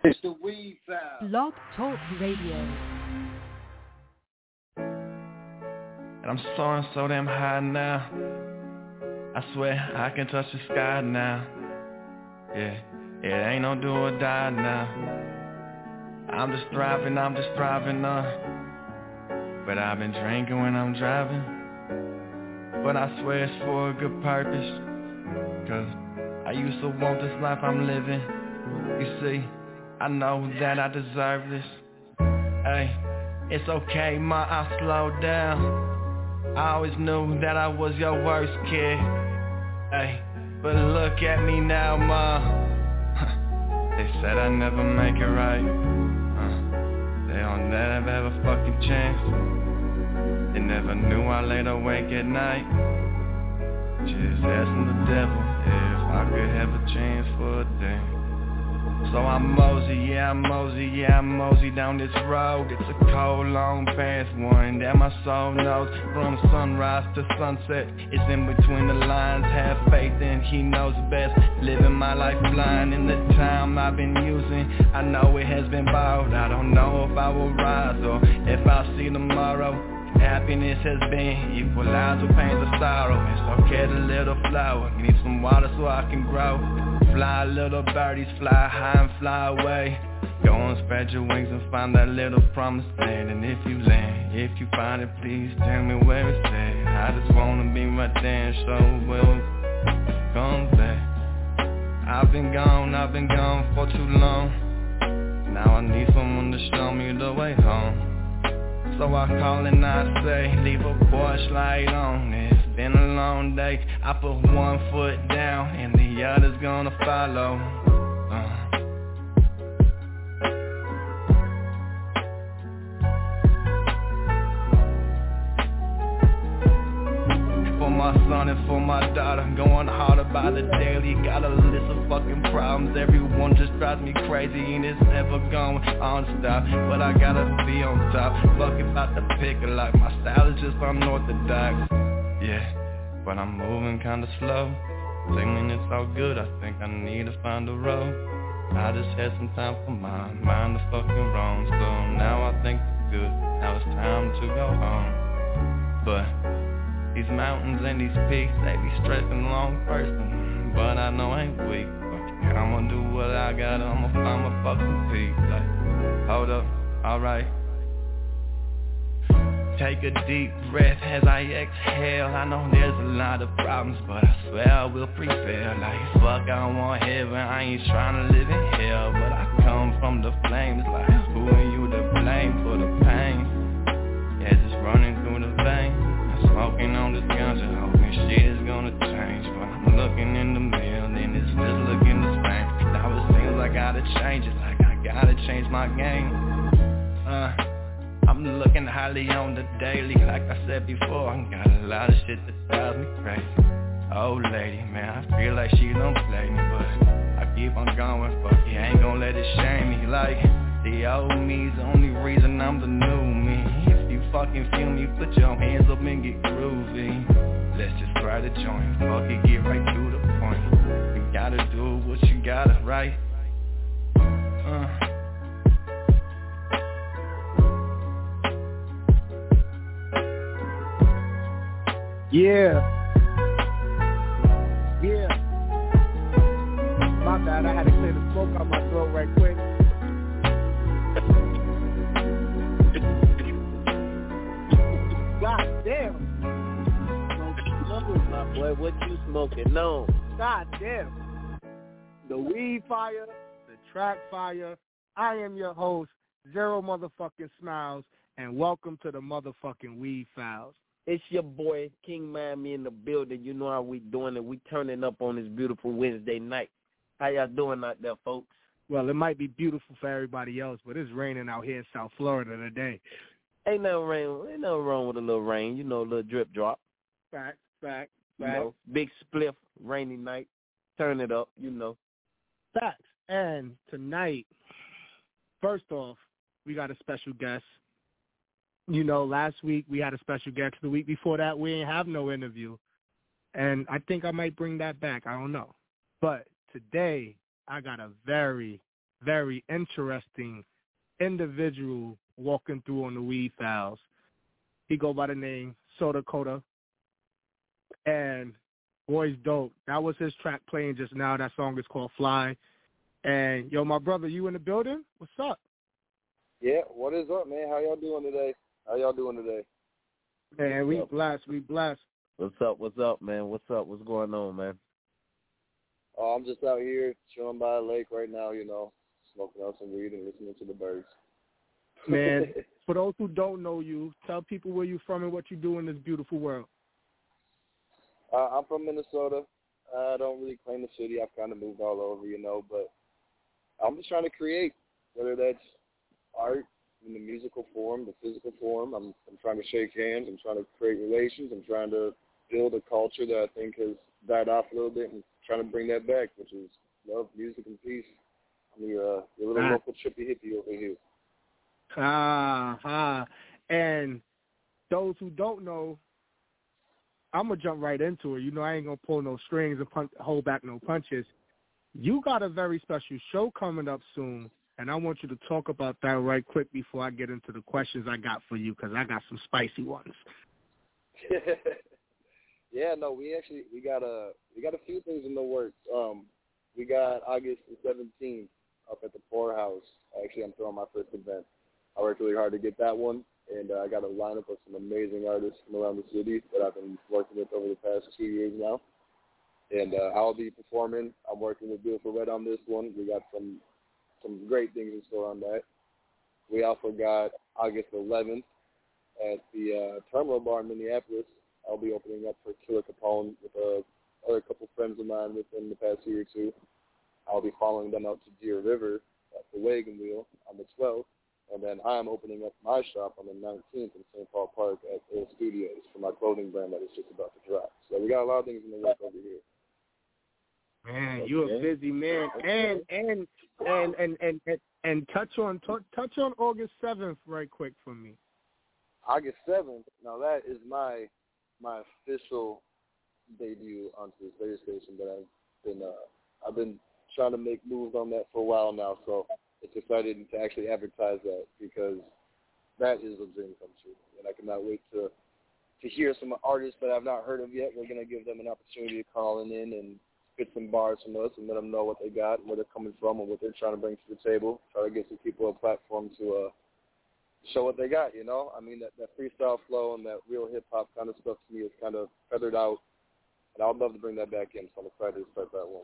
It's the Weed Files. Blog Talk Radio. And I'm soaring so damn high now. I swear I can touch the sky now. Yeah, it ain't no do or die now. I'm just thriving, but I've been drinking when I'm driving. But I swear it's for a good purpose, 'cause I used to want this life I'm living. You see, I know that I deserve this. Hey, it's okay, ma, I slowed down. I always knew that I was your worst kid. Hey, but look at me now, ma. They said I never make it right. They don't never have a fucking chance. They never knew I laid awake at night, just asking the devil if I could have a chance for a day. So I'm mosey down this road. It's a cold, long past one that my soul knows. From sunrise to sunset, it's in between the lines. Have faith and he knows best. Living my life blind in the time I've been using. I know it has been borrowed. I don't know if I will rise or if I'll see tomorrow. Happiness has been equalized with pains of sorrow. It's okay to little flower, need some water so I can grow. Fly little birdies, fly high and fly away. Go and spread your wings and find that little promised land. And if you land, if you find it, please tell me where it's at. I just wanna be right there and show will come back. I've been gone for too long. Now I need someone to show me the way home. So I call and I say, leave a porch light on. It's been a long day. I put one foot down and the other's gonna follow. For my son and for my daughter, going harder by the daily. Got a list of fucking problems, everyone just drives me crazy and it's never going on stop. But I gotta be on top, fuck about the pick like my style is just unorthodox. Yeah, but I'm moving kinda slow, singing it's all good, I think I need to find a road. I just had some time for my mind to fucking roam. So now I think it's good, now it's time to go home. But these mountains and these peaks, they be stressing the wrong person. But I know I ain't weak, fuck, I'ma do what I got, I'ma find my fucking peace. Like, hold up, alright. Take a deep breath as I exhale. I know there's a lot of problems, but I swear I will prevail. Like, fuck, I want heaven, I ain't tryna live in hell. But I come from the flames, like, who are you to blame for the pain? Yeah, just running through the veins. Smoking on this ganja, hoping shit is gonna change. But I'm looking in the mirror, and it's just looking the same. Now it seems I gotta change it, like I gotta change my game. I'm looking highly on the daily, like I said before. I got a lot of shit that drives me crazy. Old lady, man, I feel like she don't play me, but I keep on going, fuck it, I ain't gon' let it shame me. Like, the old me's the only reason I'm the new me. Fucking feel me, put your hands up and get groovy. Let's just try to join, fuck it, get right to the point. You gotta do what you gotta, right? Yeah. My bad, I had to clear the smoke out my throat right quick. God damn. My boy, what you smoking? No. God damn. The weed fire, the track fire. I am your host, Zero Motherfucking Smiles, and welcome to the motherfucking Weed Files. It's your boy, King Miami in the building. You know how we doing it. We turning up on this beautiful Wednesday night. How y'all doing out there, folks? Well, it might be beautiful for everybody else, but it's raining out here in South Florida today. Ain't nothing wrong with a little rain, a little drip drop. Fact. Big spliff, rainy night. Turn it up, Facts. And tonight, first off, we got a special guest. Last week we had a special guest. The week before that, we didn't have no interview. And I think I might bring that back. I don't know. But today, I got a very, very interesting individual walking through on the Weed Files. He go by the name Soda Coda. And Boy's Dope. That was his track playing just now. That song is called Fly. And, yo, my brother, you in the building? What's up? Yeah, what is up, man? How y'all doing today? Man, we blessed. What's up, man? What's going on, man? Oh, I'm just out here chilling by a lake right now, smoking out some weed and listening to the birds. Man, for those who don't know you, tell people where you're from and what you do in this beautiful world. I'm from Minnesota. I don't really claim the city. I've kind of moved all over, but I'm just trying to create, whether that's art in the musical form, the physical form. I'm trying to shake hands. I'm trying to create relations. I'm trying to build a culture that I think has died off a little bit and trying to bring that back, which is love, music, and peace. I'm your little local trippy hippie over here. And those who don't know, I'm going to jump right into it. I ain't going to pull no strings and hold back no punches. You got a very special show coming up soon, and I want you to talk about that right quick before I get into the questions I got for you, because I got some spicy ones. Yeah, no, we got a few things in the works. We got August the 17th up at the Poorhouse. Actually, I'm throwing my first event. I worked really hard to get that one, and I got a lineup of some amazing artists from around the city that I've been working with over the past 2 years now. And I'll be performing. I'm working with Beautiful Red on this one. We got some great things in store on that. We also got August 11th at the Terminal Bar in Minneapolis. I'll be opening up for Killer Capone with other couple friends of mine within the past year or two. I'll be following them out to Deer River at the Wagon Wheel on the 12th. And then I'm opening up my shop on the 19th in St. Paul Park at Air Studios for my clothing brand that is just about to drop. So we got a lot of things in the work over here. Man, you're a busy man. And touch on August 7th right quick for me. August 7th. Now that is my official debut onto this radio station that I've been trying to make moves on that for a while now. So it's exciting to actually advertise that, because that is a dream come true. And I cannot wait to hear some artists that I've not heard of yet. We're going to give them an opportunity to call in and spit some bars from us and let them know what they got and where they're coming from and what they're trying to bring to the table. Try to get some people a platform to show what they got, I mean, that freestyle flow and that real hip-hop kind of stuff to me is kind of feathered out. And I would love to bring that back in, so I'm excited to start that one.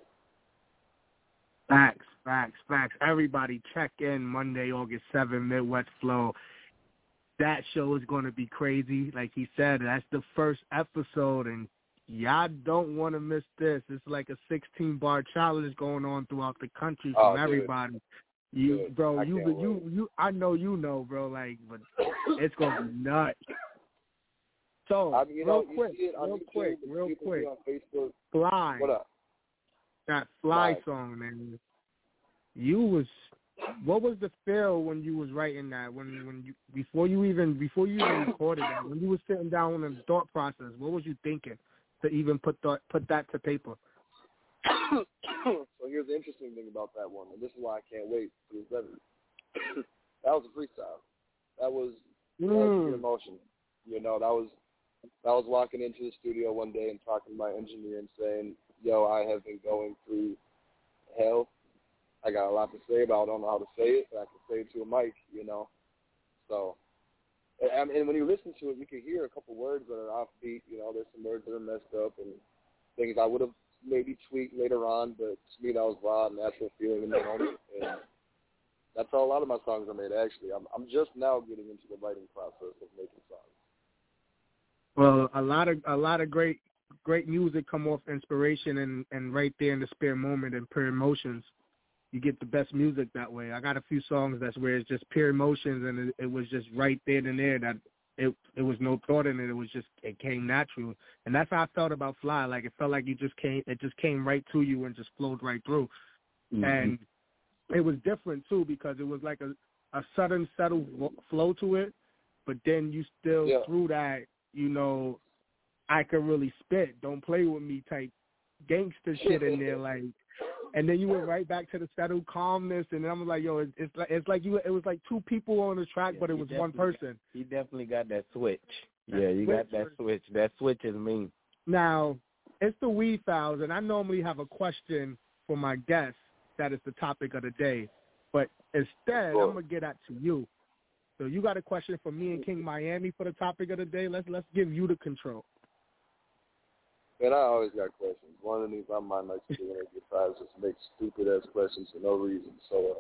Facts. Everybody check in Monday, August 7th, Midwest Flow. That show is going to be crazy. Like he said, that's the first episode, and y'all don't want to miss this. It's like a 16-bar challenge going on throughout the country from everybody. You, bro, you. I know you know, bro. Like, but it's gonna be nuts. So, real quick. Fly. What up? That Fly song, man. What was the feel when you was writing that? When you before you even recorded that? When you was sitting down in the thought process, what was you thinking to even put that to paper? So here's the interesting thing about that one, and this is why I can't wait for the 7th. That was a freestyle. That was pure emotion. That was walking into the studio one day and talking to my engineer and saying, "Yo, I have been going through hell. I got a lot to say, but I don't know how to say it, but I can say it to a mic, So, and when you listen to it, you can hear a couple words that are offbeat. There's some words that are messed up and things I would have maybe tweaked later on, but to me that was raw and natural feeling in the moment. And that's how a lot of my songs are made, actually. I'm just now getting into the writing process of making songs. Well, a lot of great music come off inspiration and right there in the spare moment and pure emotions. You get the best music that way. I got a few songs that's where it's just pure emotions and it was just right then and there that it was no thought in it. It came natural. And that's how I felt about Fly. Like it felt like it just came right to you and just flowed right through. Mm-hmm. And it was different too because it was like a sudden settled flow to it, but then you still threw that, I could really spit, don't play with me type gangster shit in there. Like And then you went right back to the settled calmness, and I'm like, yo, it's like it was like two people on the track, but it was one person. He definitely got that switch. Yeah, you got that switch. That switch is mean. Now, it's the Weed Files, and I normally have a question for my guests that is the topic of the day. But instead, I'm going to get at to you. So you got a question for me and King Miami for the topic of the day? Let's give you the control. Man, I always got questions. One of the things my mind likes to do when I get fired is just make stupid-ass questions for no reason. So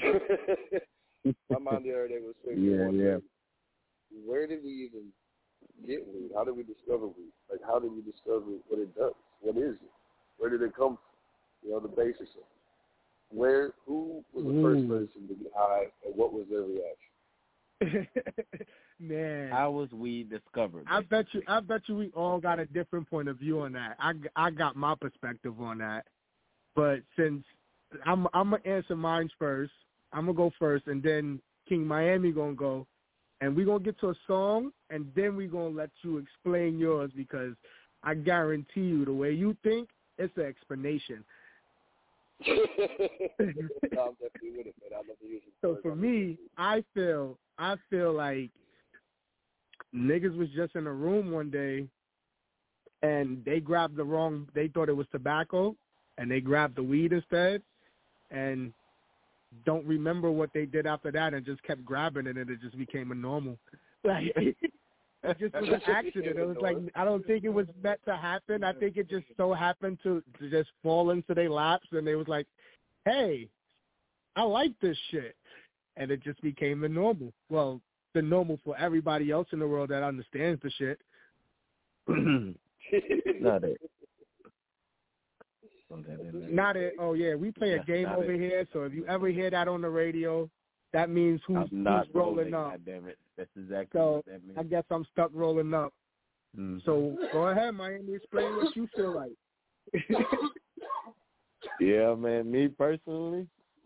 my mind the other day was thinking, where did we even get weed? How did we discover weed? Like, how did we discover what it does? What is it? Where did it come from? You know, the basics of it. Who was the first person to get high, and what was their reaction? Man, how was weed discovered? I bet you we all got a different point of view on that. I got my perspective on that, but since I'm gonna answer mine first, I'm gonna go first, and then King Miami gonna go, and we gonna get to a song, and then we gonna let you explain yours, because I guarantee you the way you think, it's an explanation. No, I'm definitely with it, man. I love to use it. So for me, I feel like niggas was just in a room one day, and they grabbed they thought it was tobacco, and they grabbed the weed instead, and don't remember what they did after that, and just kept grabbing it, and it just became a normal. Like, it just was an accident. It was like, I don't think it was meant to happen. I think it just so happened to just fall into their laps, and they was like, hey, I like this shit. And it just became the normal. Well, the normal for everybody else in the world that understands the shit. Not it. Not it. Oh, yeah, we play a game over here, so if you ever hear that on the radio, that means who's rolling up. God damn it. That's exactly so what that means. I guess I'm stuck rolling up. Mm-hmm. So go ahead, Miami, explain what you feel like. Yeah, man, me personally,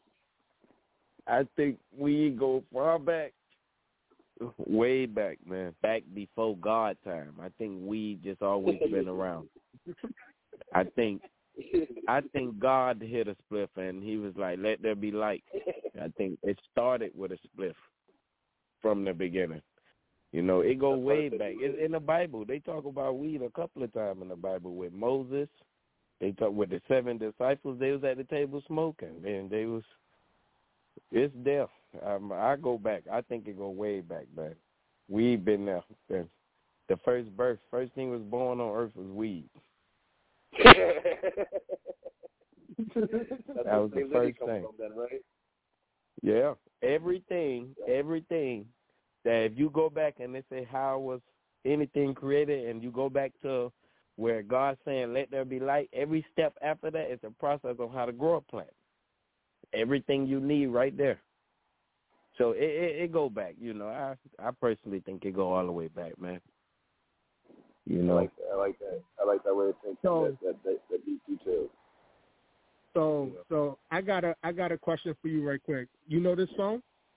I think we go far back, way back, man, back before God time. I think we just always been around. I think God hit a spliff, and he was like, let there be light. I think it started with a spliff from the beginning. You know, it go way back. In the Bible, they talk about weed a couple of times in the Bible with Moses. They talk with the 7 disciples. They was at the table smoking, and it's there. I go back. I think it go way back, man. Weed been there. The first thing was born on earth was weed. That was the first thing. Then, right? Yeah, everything that if you go back and they say how was anything created, and you go back to where God's saying let there be light, every step after that is a process on how to grow a plant. Everything you need right there. So it go back. You know, I personally think it go all the way back, man. You know, I like that way of thinking. So, that deep detail. So I got a question for you right quick. You know this song?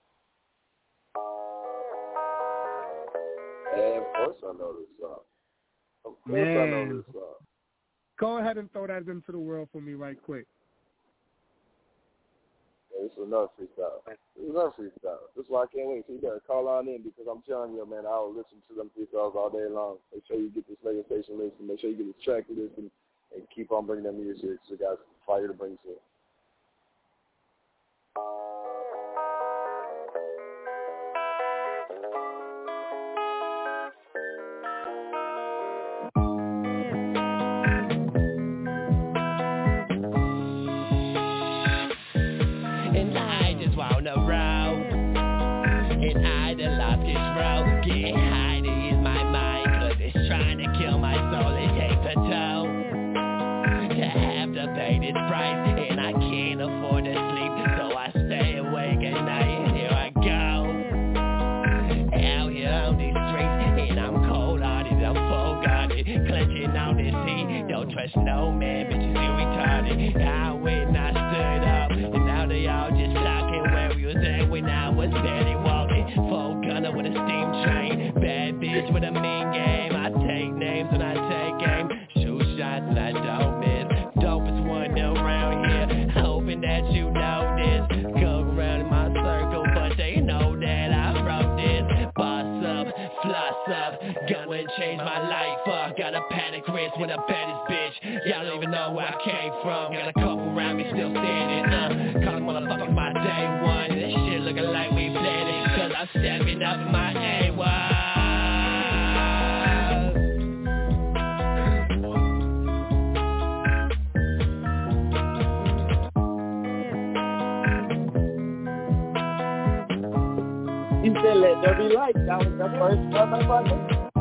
Of course I know this song. Of course I know this song. Go ahead and throw that into the world for me right quick. This is another freestyle. This is why I can't wait. So you gotta call on in, because I'm telling you, man, I will listen to them freestyles all day long. Make sure you get this radio station listen. Make sure you get this track to listen, and keep on bringing them music. So guys, fire to bring to it. No man, bitches feel retarded. I went and I stood up, and now they all just talking where we was at when I was barely walking. Full gunner with a steam train, bad bitch with a mean game. I take names and I take aim, shoot shots and I don't miss. Dopest one around here. my life. Got a panic wrist with a baddest bitch. Y'all don't even know where I came from. Got a couple around me still standing. Call motherfucker my day one. This shit looking like we played it. Cause I'm stepping up in my A1. You said let there be light. That was the first motherfucker.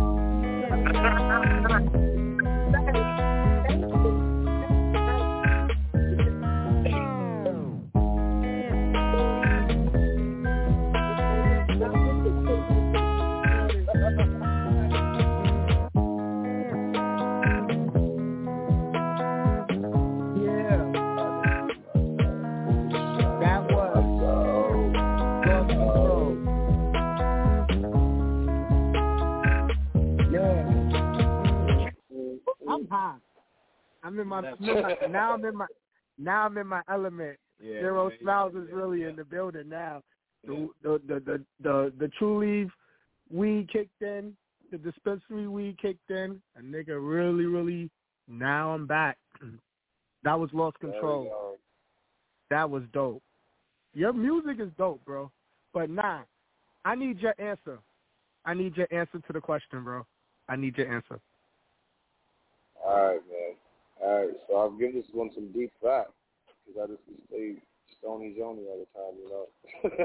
Now I'm in my element. Yeah, Zero Smiles is really in the building now. The True Leaf weed kicked in, the dispensary weed kicked in. A nigga really now I'm back. That was Lost Control. That was dope. Your music is dope, bro. But nah, I need your answer. I need your answer to the question, bro. I need your answer. All right, man. All right, so I'll give this one some deep thought because I just stay Stony Joni all the time, you know.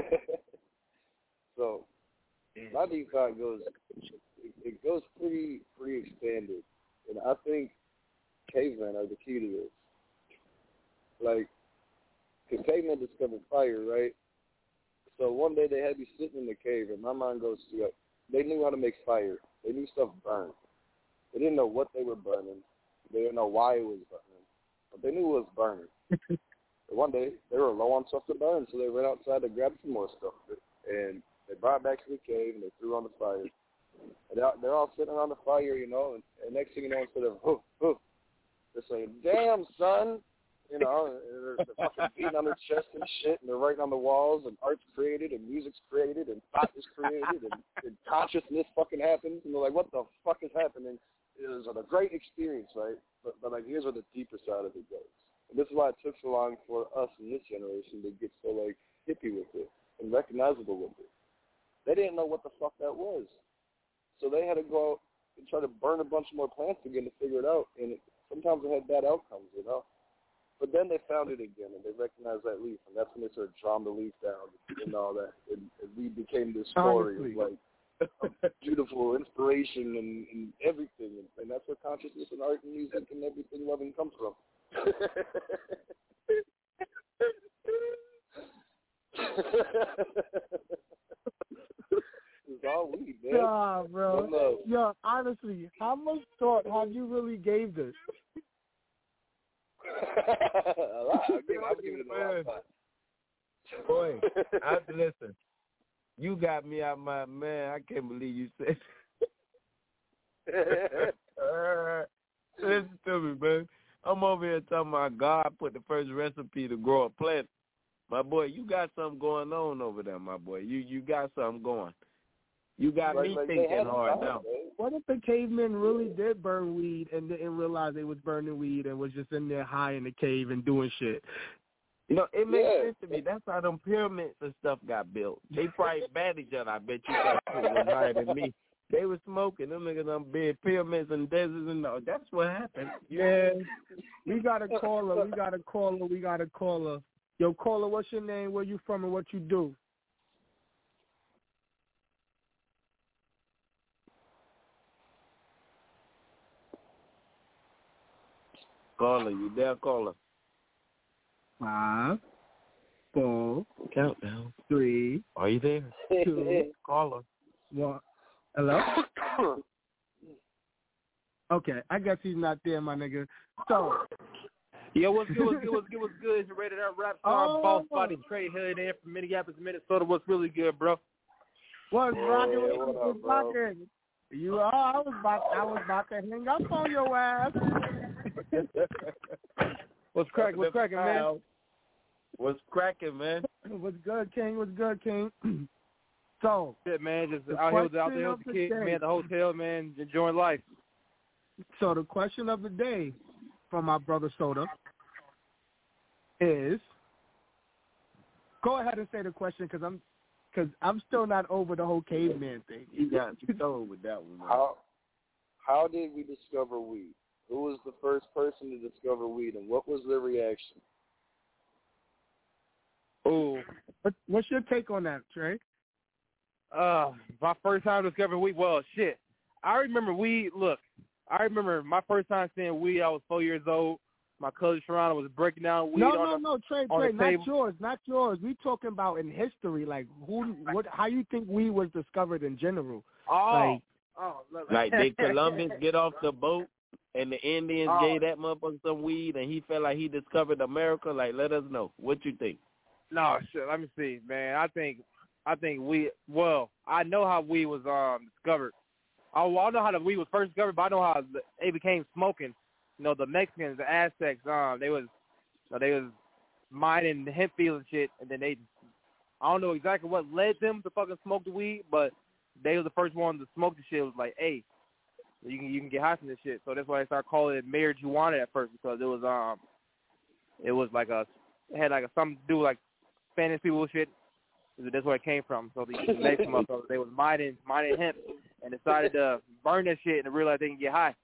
So my deep thought goes pretty expanded, and I think cavemen are the key to this. Like, because cavemen discovered fire, right? So one day they had me sitting in the cave, and my mind goes to, they knew how to make fire. They knew stuff burned. They didn't know what they were burning. They didn't know why it was burning, but they knew it was burning. But one day, they were low on stuff to burn, so they went outside to grab some more stuff. And they brought it back to the cave, and they threw on the fire. And they're all sitting around the fire, you know, and next thing you know, instead of, hoof, hoof, they're saying, damn, son, you know, and they're fucking beating on their chest and shit, and they're writing on the walls, and art's created, and music's created, and thought is created, and consciousness fucking happens, and they're like, what the fuck is happening? It was a great experience, right? But like, here's where the deeper side of it goes. And this is why it took so long for us in this generation to get so, like, hippie with it and recognizable with it. They didn't know what the fuck that was. So they had to go out and try to burn a bunch more plants again to figure it out. And sometimes it had bad outcomes, you know? But then they found it again, and they recognized that leaf, and that's when they started drawing the leaf down and all that. And we became this story of, like, beautiful inspiration and everything, and that's where consciousness and art and music and everything loving comes from. It's all weed, man. Nah, bro. Yo, honestly, how much thought have you really gave this? A lot. I've given it a lot of time. Boy, listen. You got me out my man. I can't believe you said. Listen to me, man. I'm over here talking about God put the first recipe to grow a plant. My boy, you got something going on over there, my boy. You got something going. You got me thinking hard now. What if the cavemen really did burn weed and didn't realize they was burning weed and was just in there high in the cave and doing shit? You know, it makes sense to me. That's how them pyramids and stuff got built. They probably bad each other. I bet you guys was higher than me. They was smoking. Them niggas done build pyramids and deserts and all. That's what happened. Yeah. We got a caller. Yo, caller, what's your name, where you from, and what you do? Caller, you there, caller? 5, 4, countdown. 3. Are you there? 2. Caller. 1. Hello? Okay, I guess he's not there, my nigga. So, yo, what's good? It's a rated R rap star, boss body, Trey Hood in from Minneapolis, Minnesota. What's really good, bro? What's rocking? You are. I was about to hang up on your ass. What's cracking, man? What's cracking, man? What's good, King? So, shit, man, just the out here with question the of the kids, day. man, at the hotel, man, enjoying life. So the question of the day from my brother Soda is, go ahead and say the question because I'm still not over the whole caveman thing. You got stole with that one, man. How did we discover weed? Who was the first person to discover weed, and what was their reaction? Ooh. What's your take on that, Trey? My first time discovering weed. Well, shit. I remember weed. Look, I remember my first time seeing weed. I was 4 years old. My cousin Sharon was breaking down weed. No, Trey, the not yours. We talking about in history, like how you think weed was discovered in general. Like did Columbus get off the boat and the Indians gave that motherfucker some weed and he felt like he discovered America? Like, let us know. What you think? No, shit. Let me see, man. I think weed. Well, I know how weed was discovered. I know how the weed was first discovered, but I know how it became smoking. You know, the Mexicans, the Aztecs, they was mining the hemp fields and shit, and then I don't know exactly what led them to fucking smoke the weed, but they was the first one to smoke the shit. It was like, hey, you can get high from this shit. So that's why they started calling it marijuana at first, because it was like it had like something to do with like Spanish people shit. That's where it came from. So the next motherfuckers, they was mining hemp and decided to burn that shit and realized they can get high.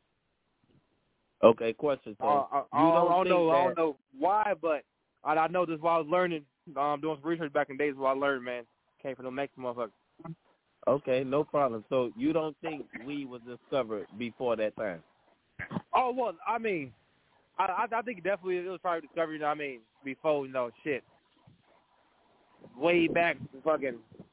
Okay, question. So I don't know why, but I know this is why I was learning, doing some research back in the days where I learned, man. Came from the Mexican motherfuckers. Okay, no problem. So you don't think weed was discovered before that time? Oh, well, I mean, I think definitely it was probably discovered, you know what I mean, before, shit. Way back when.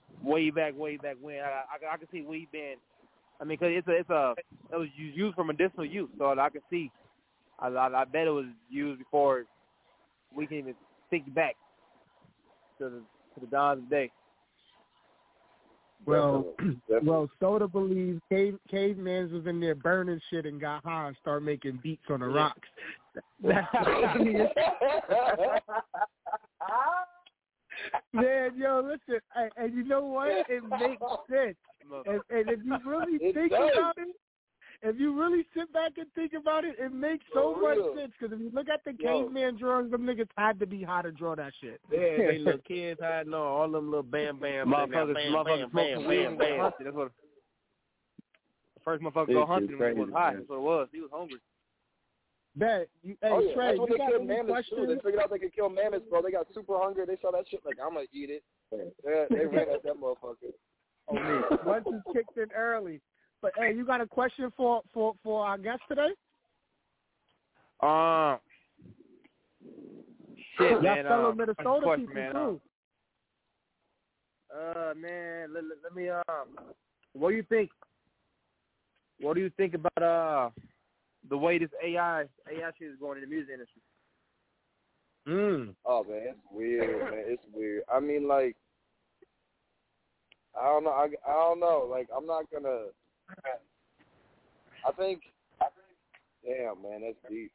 I can see weed being, I mean, because it was used for medicinal use, so I can see. I bet it was used before we can even think back to the dawn of the day. Well, Soda believes cavemans was in there burning shit and got high and started making beats on the rocks. That's the funniest. Man, yo, listen, and you know what? It makes sense. And if you really think about it, if you really sit back and think about it, it makes so much sense. Because if you look at the caveman drawings, them niggas had to be high to draw that shit. Yeah, they little kids had all them little bam, motherfuckers smoking weed and went hunting. That's what the first motherfucker go hunting when he was high. That's what it was. He was hungry. Trey, that's when you they got killed any mammoths questions? too. They figured out they could kill mammoths, bro. They got super hungry. They saw that shit like, I'm gonna eat it. They ran at that motherfucker. Oh, me. Once you kicked in early. But hey, you got a question for our guest today? Shit, man. Fellow Minnesota question, people man, too. Man, let me what do you think? What do you think about the way this AI shit is going in the music industry? Oh man, it's weird, man. It's weird. I mean, like, I don't know. I don't know. Like, I'm not gonna. I think. Damn, man, that's deep.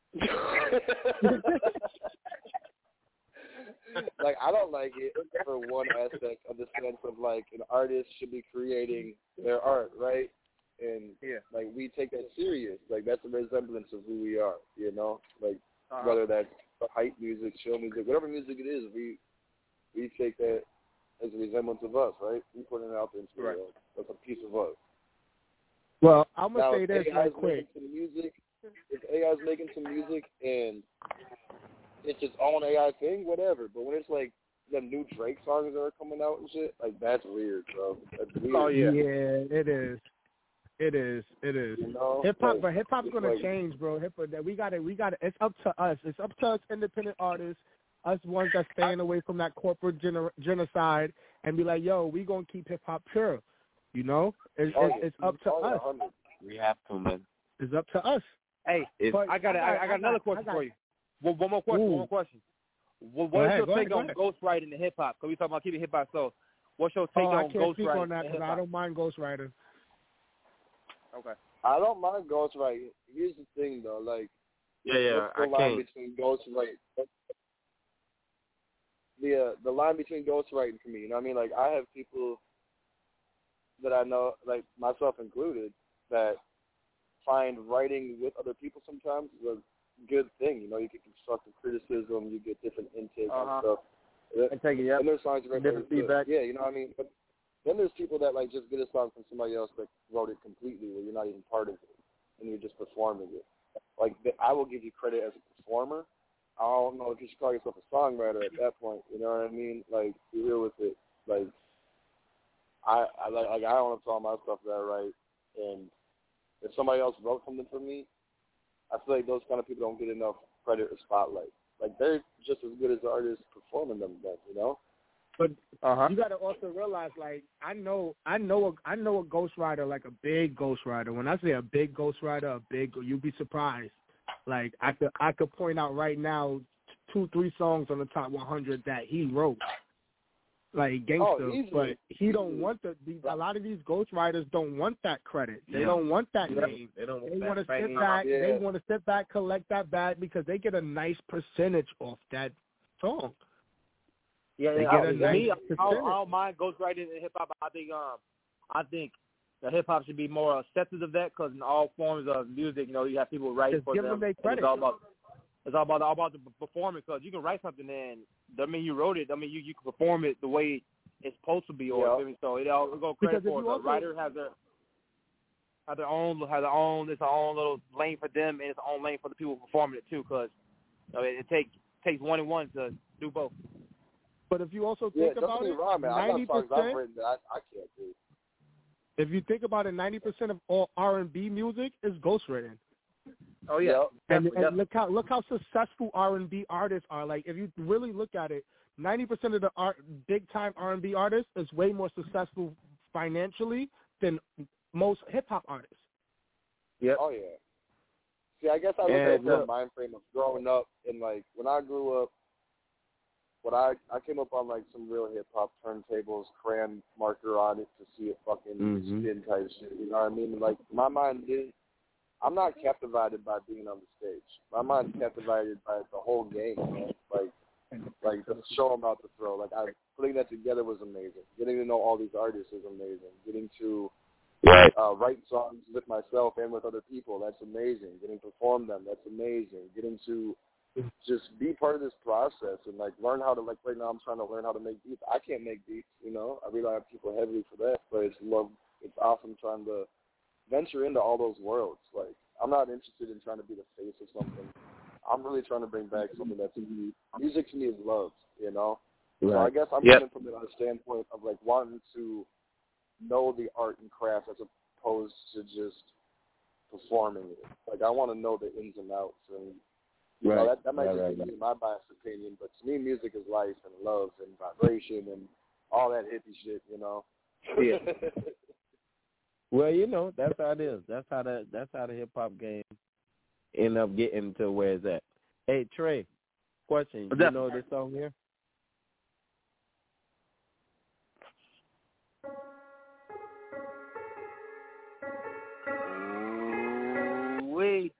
Like, I don't like it for one aspect of the sense of like an artist should be creating their art, right? And like we take that serious. Like that's a resemblance of who we are, you know. Like whether that's hype music, show music, whatever music it is, we take that as a resemblance of us, right? We put it out there into the world. That's a piece of us. Well, I'm gonna now, say this right quick. If AI's making some music and it's its own AI thing, whatever. But when it's like the new Drake songs that are coming out and shit, like that's weird, bro. That's weird. Oh yeah, it is. It is. You know? Hip hop's gonna change, bro. We got it. It's up to us. It's up to us independent artists, us ones that's staying away from that corporate genocide, and be like, yo, we gonna keep hip hop pure. You know, it's up to us. We have to, man. It's up to us. Hey, I got another question for you. One more question. What is your take on ghostwriting in hip hop? Because we talking about keeping hip hop. So, what's your take on ghostwriting? I can't speak on that because I don't mind ghostwriting. Okay. I don't mind ghostwriting. Here's the thing, though. Like, I can't. Line between ghostwriting. The line between ghostwriting for me, you know what I mean? Like, I have people that I know, like myself included, that find writing with other people sometimes is a good thing. You know, you get constructive criticism, you get different intakes and stuff. And take it, yeah. And there's songs that are different feedback. Yeah, you know what I mean? But then there's people that like just get a song from somebody else that wrote it completely, where you're not even part of it, and you're just performing it. Like, I will give you credit as a performer. I don't know if you should call yourself a songwriter at that point. You know what I mean? Like, be real with it. Like, I don't want to tell my stuff that I write, and if somebody else wrote something for me, I feel like those kind of people don't get enough credit or spotlight. Like, they're just as good as the artists performing them, you know? But you got to also realize, like, I know a ghostwriter, like a big ghostwriter. When I say a big ghostwriter, you'd be surprised. Like, I could point out right now 2-3 songs on the top 100 that he wrote, like Gangsta. But he don't want a lot of these ghostwriters don't want that credit. They don't want that name. They want to sit back. Yeah. They want to sit back, collect that bag because they get a nice percentage off that song. Yeah, I don't mind ghostwriting in hip hop. I think the hip hop should be more accepted of that because in all forms of music, you know, you have people writing for them. It's all about the performance. Because you can write something and doesn't mean you wrote it. I mean you can perform it the way it's supposed to be, or so it all go credit for it. The writer has their own. It's their own little lane for them, and it's their own lane for the people performing it too. Because you know, it takes one and one to do both. But if you also think about it, 90%. I can't do. If you think about it, 90% of all R&B music is ghostwritten. Oh yeah, and look how successful R&B artists are. Like, if you really look at it, 90% of the big time R&B artists is way more successful financially than most hip hop artists. Yeah. Oh yeah. See, I guess I look at the mind frame of growing up, and like when I grew up. But I came up on like some real hip hop turntables, crayon marker on it to see it fucking spin type shit. You know what I mean? And, like my mind I'm not captivated by being on the stage. My mind's captivated by the whole game. Man. Like the show I'm about to throw. Like putting that together was amazing. Getting to know all these artists is amazing. Getting to write songs with myself and with other people, that's amazing. Getting to perform them, that's amazing. Getting to just be part of this process and like learn how to, like right now I'm trying to learn how to make beats. I can't make beats, you know. I rely on people heavily for that, but it's awesome trying to venture into all those worlds. Like I'm not interested in trying to be the face of something. I'm really trying to bring back something that's music to me is love, you know. Right. So I guess I'm coming from it on a standpoint of like wanting to know the art and craft as opposed to just performing it. Like I want to know the ins and outs and. You know, that might just be my biased opinion, but to me, music is life and love and vibration and all that hippie shit, you know. Yeah. Well, you know, that's how it is. That's how the hip hop game end up getting to where it's at. Hey, Trey, question. You know this song here? Wait.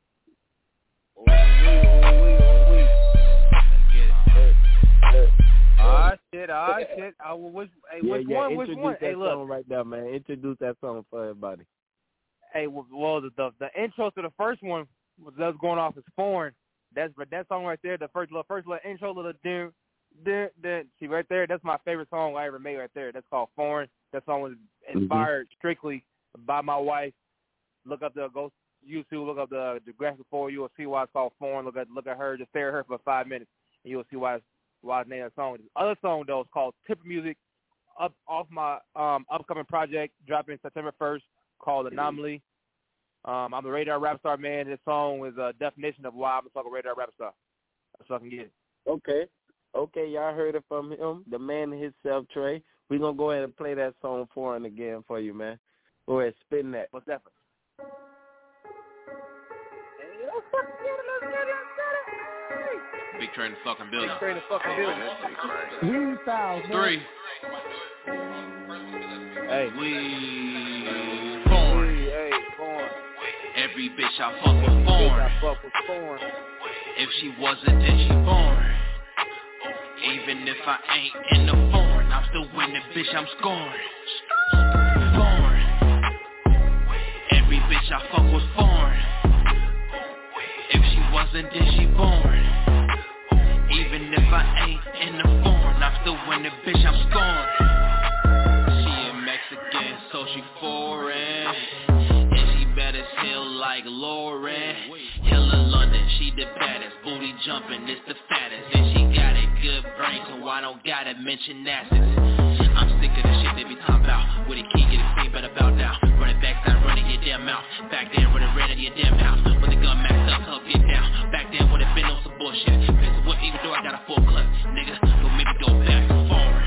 Shit. Which one? Hey, look. Song right now, man. Introduce that song for everybody. Hey, well, the intro to the first one was going off as Foreign. That song right there, the first little intro, little dun. See right there, that's my favorite song I ever made right there. That's called Foreign. That song was inspired strictly by my wife. Look up go YouTube, look up the graphic for you. You'll see why it's called Foreign. Look at her, just stare at her for 5 minutes, and you'll see why I named that song. The other song though is called Tip Music, off my upcoming project dropping September 1st called Anomaly. I'm a Radar Rap Star man. This song is a definition of why I'm a fucking Radar Rap Star. That's what I can get. Okay, y'all heard it from him, the man himself, Trey. We're gonna go ahead and play that song Foreign again for you, man. Go ahead, spin that. What's that? Big Train the fucking building. We found 3. Hey, Foreign. Every bitch I fuck with Foreign. If she wasn't, then she foreign. Even if I ain't in the foreign, I'm still winning, bitch, I'm scoring. bitch I fuck was foreign. If she wasn't, then she born. Even if I ain't in the foreign, I'm still in the bitch I'm scorned. She a Mexican, so she foreign. And she bad as hell like Lauren. Hill of London, she the baddest. Booty jumping, it's the fattest. And she got a good brain, so I don't gotta mention assets. I'm sick of the shit they be talking about. With a key, get a queen, better bow down. Running back, start running your damn mouth. Back then, running red in your damn house. With the gun maxed up, tell her get down. Back then, would have been on some bullshit. Bitch, what even though I got a full clip, nigga, don't make me go back foreign.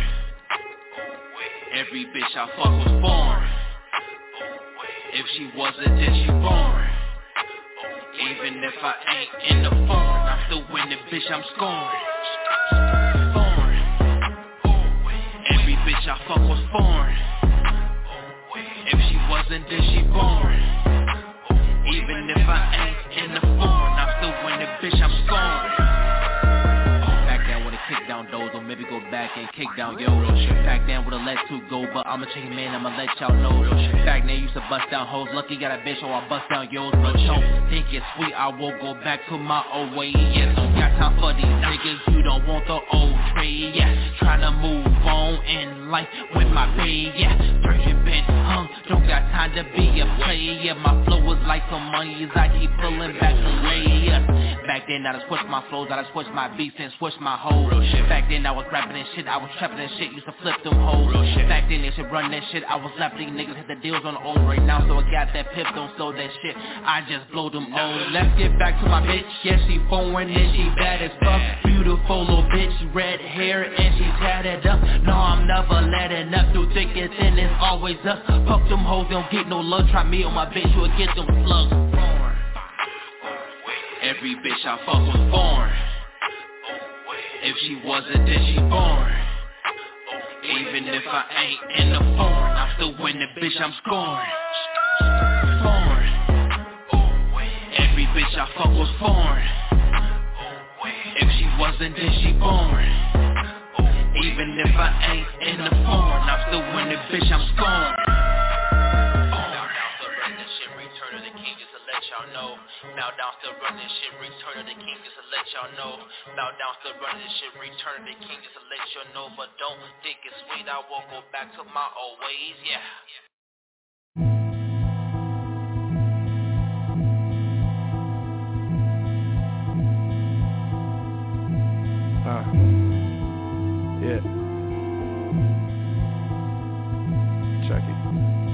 Every bitch I fuck was foreign. If she wasn't, then she born. Even if I ain't in the foreign, I'm still in the bitch I'm scorned. Foreign. Every bitch I fuck was foreign. If she wasn't, then she born. Even if I ain't in the foreign, I'm still in the bitch I'm scorned. Back down with a kick down doze, or maybe go back and kick down yo. Back then with a let two go, but I'm a chicken man, I'ma let y'all know. Back then used to bust down hoes, lucky got a bitch so I bust down yo's. But don't think it's sweet, I will go back to my old way. Yeah, don't got time for these niggas, you don't want the old trade. Yeah, tryna move on in life with my pay. Yeah, virgin been hung, don't got time to be a player. Yeah, my flow was like some money as I keep pulling back the layers. Back then I done switched my flows, I done switched my beats and switched my hoes. Back then I was rapping and shit, I was trapping and shit, used to flip them hoes. Back then they should run that shit, I was slapping these niggas, hit the deals on the old right now, so I got that pip, don't slow that shit, I just blow them old. Let's get back to my bitch, yeah she foreign and she bad as fuck. Beautiful little bitch, red hair and she tatted up. No, I'm never letting up, through thick and thin, it's always up. Fuck them hoes, don't get no love, try me on my bitch, you'll get them slugs. Every bitch I fuck was born. If she wasn't, then she born. Even if I ain't in the foreign, I'm still in the bitch I'm scorned. Foreign. Every bitch I fuck was foreign. If she wasn't, then she born. Even if I ain't in the foreign, I'm still in the bitch I'm scorned. Return of the king just to let y'all know. Bow down, still running shit. Return of the king just to let y'all know. Bow down, still running shit. Return of the king just to let y'all know. But don't think it's sweet, I won't go back to my old ways. Yeah. Yeah. Check it.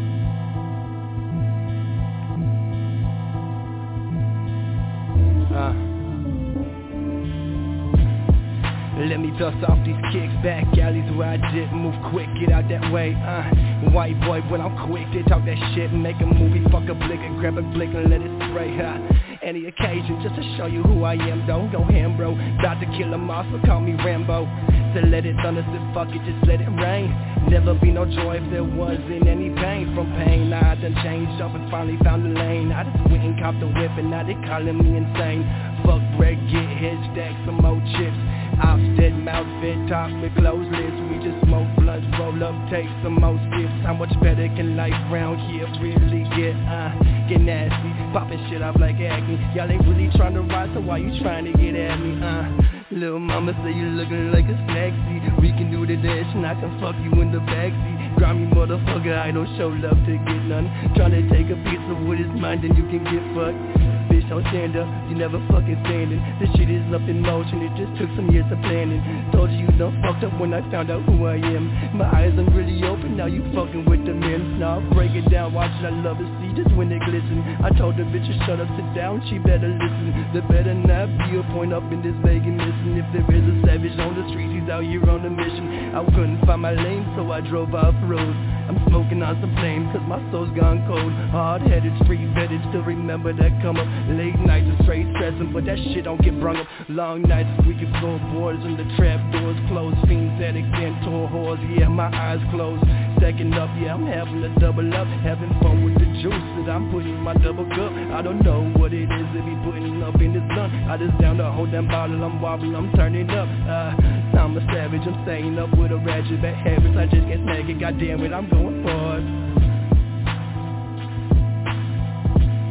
Let me dust off these kicks, back alleys where I didn't move quick, get out that way, white boy when I'm quick, they talk that shit, make a movie, fuck a blick and grab a blick and let it spray, any occasion just to show you who I am, don't go ham bro, about to kill them all, so call me Rambo, to let it thunder, so fuck it, just let it rain, never be no joy if there wasn't any pain, from pain, I done changed up and finally found the lane, I just went and copped the whip and now they calling me insane, fuck bread, get hit, stack some more chips, Offset, mouth fit, top with closed lips. We just smoke blunts, roll up, take some more skips. How much better can life round here really get? Get nasty, popping shit up like acne. Y'all ain't really trying to ride, so why you trying to get at me? Little mama say you looking like a snacksy. We can do the dash and I can fuck you in the backseat. Grimy motherfucker, I don't show love to get none. Tryna take a piece of what is mine, then you can get fucked. Bitch, don't stand up, you never fucking standing. This shit is up in motion, it just took some years of planning. Told you done fucked up when I found out who I am. My eyes are really open, now you fucking with the men. Now I'll break it down, watch it, I love to see just when they glisten. I told the bitch to shut up, sit down, she better listen. There better not be a point up in this begging missing. If there is a savage on the streets, he's out here on a mission. I couldn't find my lane, so I drove off road. I'm smoking on some flame, cause my soul's gone cold. Hard-headed, street-vetted, still remember that come up. Late nights are straight stressing, but that shit don't get brung up. Long nights, squeaky floorboards and the trap doors closed. Fiends, addicts, and tour whores, yeah, my eyes closed. Stacking up, yeah, I'm having a double up. Having fun with the juice that I'm putting in my double cup. I don't know what it is that be putting up in the sun. I just down to hold that bottle, I'm wobbling, I'm turning up. I'm a savage, I'm staying up with a ratchet. Bad habits, I just can't snag it, goddamn it, I'm going for it.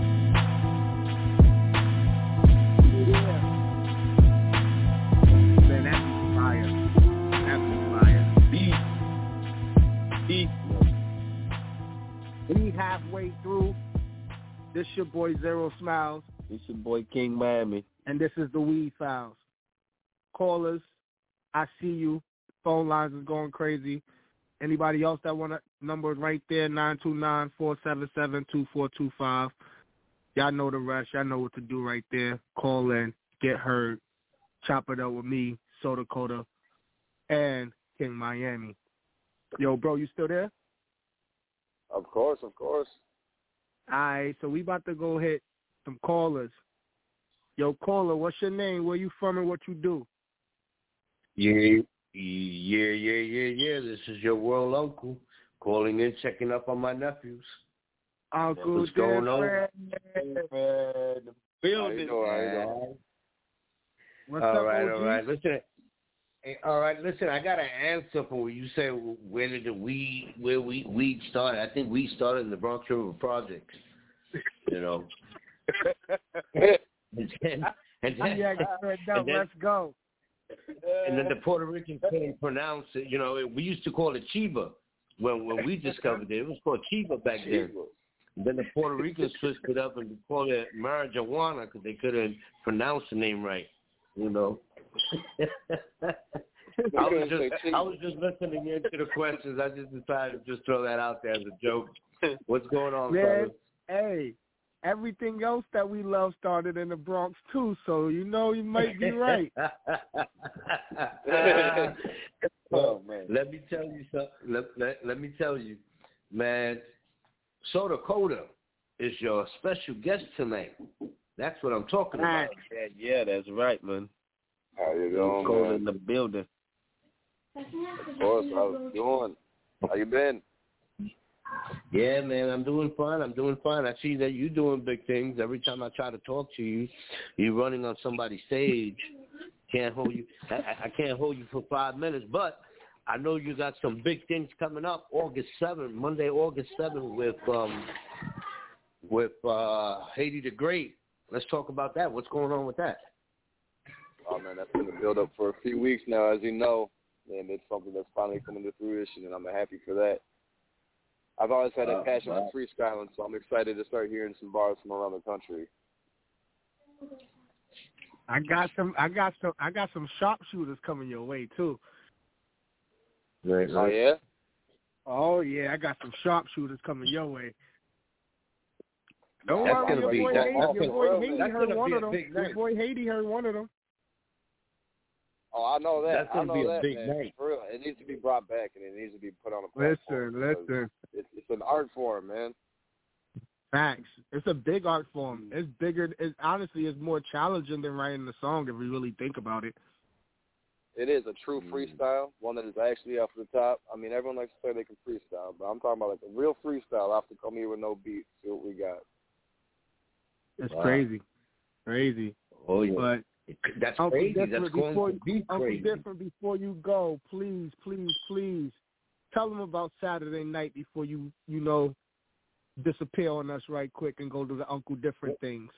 Peace. We halfway through. This your boy Zero Smiles. It's your boy King Miami. And this is the Weed Files. Callers, I see you. Phone lines is going crazy. Anybody else that want a number right there, 929-477-2425. Y'all know the rest. Y'all know what to do right there. Call in, get heard, chop it up with me, Soda Coda, and King Miami. Yo, bro, you still there? Of course, of course. All right, so we about to go hit some callers. Yo, caller, what's your name? Where you from and what you do? Yeah. This is your world uncle calling in, checking up on my nephews. Uncle, what's going on? Building. What's All up, right, OG? all right. Listen, I got an answer for when you say where did weed started. I think weed started in the Bronx River Projects. You know. Let's go. And then the Puerto Ricans couldn't pronounce it. You know, we used to call it Chiba when we discovered it. It was called Chiba back then. And then the Puerto Ricans switched it up and called it marijuana because they couldn't pronounce the name right. You know. I was just listening into the questions. I just decided to just throw that out there as a joke. What's going on, fellas? Hey, everything else that we love started in the Bronx too, so you know you might be right. Oh man, let me tell you something. Let me tell you, man. Soda Coda is your special guest tonight. That's what I'm talking about. Yeah, that's right, man. How you doing, Coda man? in the building. Of course, how's it doing? How you been? Yeah, man, I'm doing fine. I see that you're doing big things. Every time I try to talk to you, you're running on somebody's stage. Can't hold you. I can't hold you for 5 minutes, but I know you got some big things coming up. Monday, August 7th, with Haiti the Great. Let's talk about that. What's going on with that? Oh man, that's been a build up for a few weeks now, as you know, and it's something that's finally coming to fruition, and I'm happy for that. I've always had a passion for freestyling, so I'm excited to start hearing some bars from around the country. I got some sharpshooters coming your way too. Right. Oh yeah? Oh yeah, I got some sharpshooters coming your way. Don't That's worry, your boy Haiti heard one of them. Your boy Haiti heard one of them. Oh, I know that. That's gonna be a big man. night. For real. It needs to be brought back, and it needs to be put on a platform. Listen. It's an art form, man. Facts. It's a big art form. It's bigger. Honestly, it's more challenging than writing a song if we really think about it. It is a true freestyle, one that is actually off the top. I mean, everyone likes to say they can freestyle, but I'm talking about like a real freestyle off to come here with no beat. See what we got. It's crazy. Oh yeah. But that's Uncle crazy. Different, That's going to be crazy. Uncle Different, before you go, please, tell them about Saturday night before you disappear on us right quick and go to the Uncle Different things.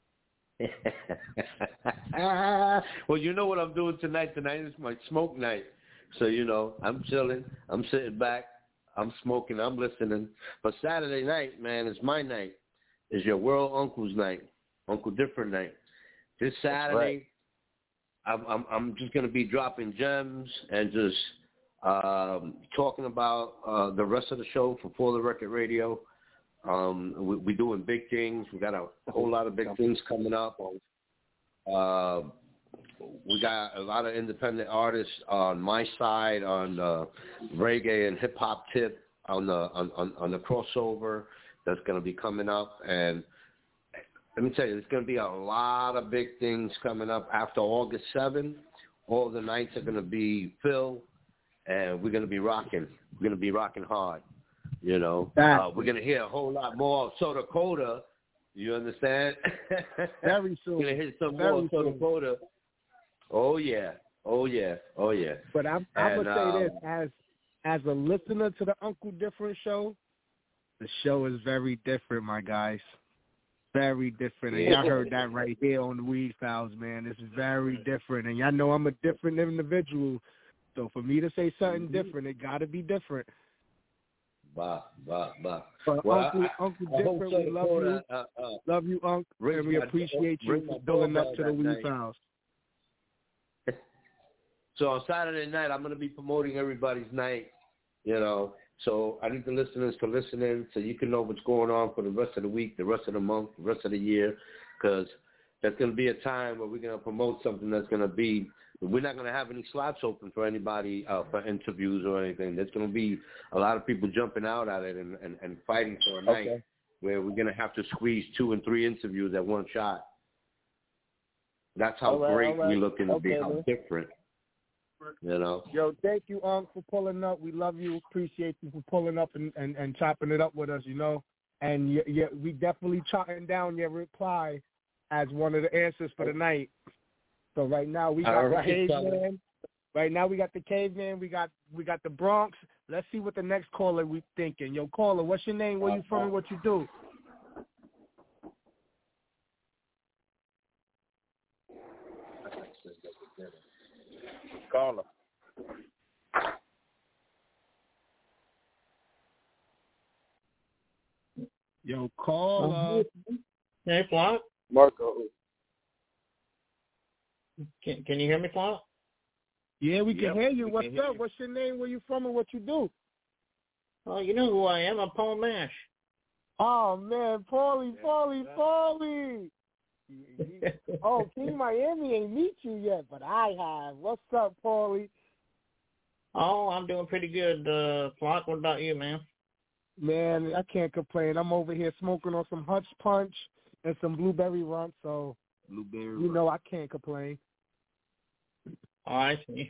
Well, you know what I'm doing tonight? Tonight is my smoke night. So, I'm chilling. I'm sitting back. I'm smoking. I'm listening. But Saturday night, man, is my night. It's your world uncle's night. Uncle Different night. This Saturday, I'm just going to be dropping gems and just talking about the rest of the show for the Record Radio. We're doing big things. We got a whole lot of big things coming up. We got a lot of independent artists on my side, on the reggae and hip hop tip, on the crossover that's going to be coming up. And let me tell you, there's going to be a lot of big things coming up after August 7th. All the nights are going to be filled, and we're going to be rocking. We're going to be rocking hard. We're going to hear a whole lot more of Soda Coda. You understand? Very soon. We're going to hear some more of Soda Coda. Oh, yeah. But I'm going to say this. As a listener to the Uncle Different show, the show is very different, my guys. Very different. And y'all heard that right here on the Weed Files, man. It's very different. And y'all know I'm a different individual. So for me to say something different, it got to be different. Bah. Well, Uncle Different, we love you. Love you, Unc, and we appreciate you for filling up to the Weave House. So on Saturday night, I'm going to be promoting everybody's night, So I need the listeners to listen in so you can know what's going on for the rest of the week, the rest of the month, the rest of the year, because there's going to be a time where we're going to promote something that's going to be, we're not going to have any slots open for anybody for interviews or anything. There's going to be a lot of people jumping out at it and fighting for a night where we're going to have to squeeze 2 and 3 interviews at one shot. That's how great we're looking to be, how different. Yo, thank you, Unc, for pulling up. We love you. Appreciate you for pulling up and chopping it up with us, And we definitely jotting down your reply as one of the answers for the night. So right now we got the caveman. Right now we got the caveman. We got the Bronx. Let's see what the next caller we thinking. Yo, caller, what's your name? Where you from? And what you do? Caller. Yo, caller. Hey, Flock. Marco. Can you hear me, Flock? Yeah, we can hear you. What's up? What's your name? Where you from? And what you do? Oh, you know who I am. I'm Paul Mash. Oh, man, Paulie. Oh, King Miami ain't meet you yet, but I have. What's up, Paulie? Oh, I'm doing pretty good, Flock. What about you, man? Man, I can't complain. I'm over here smoking on some Hutch Punch and some Blueberry Runt, so I can't complain. Oh, I see.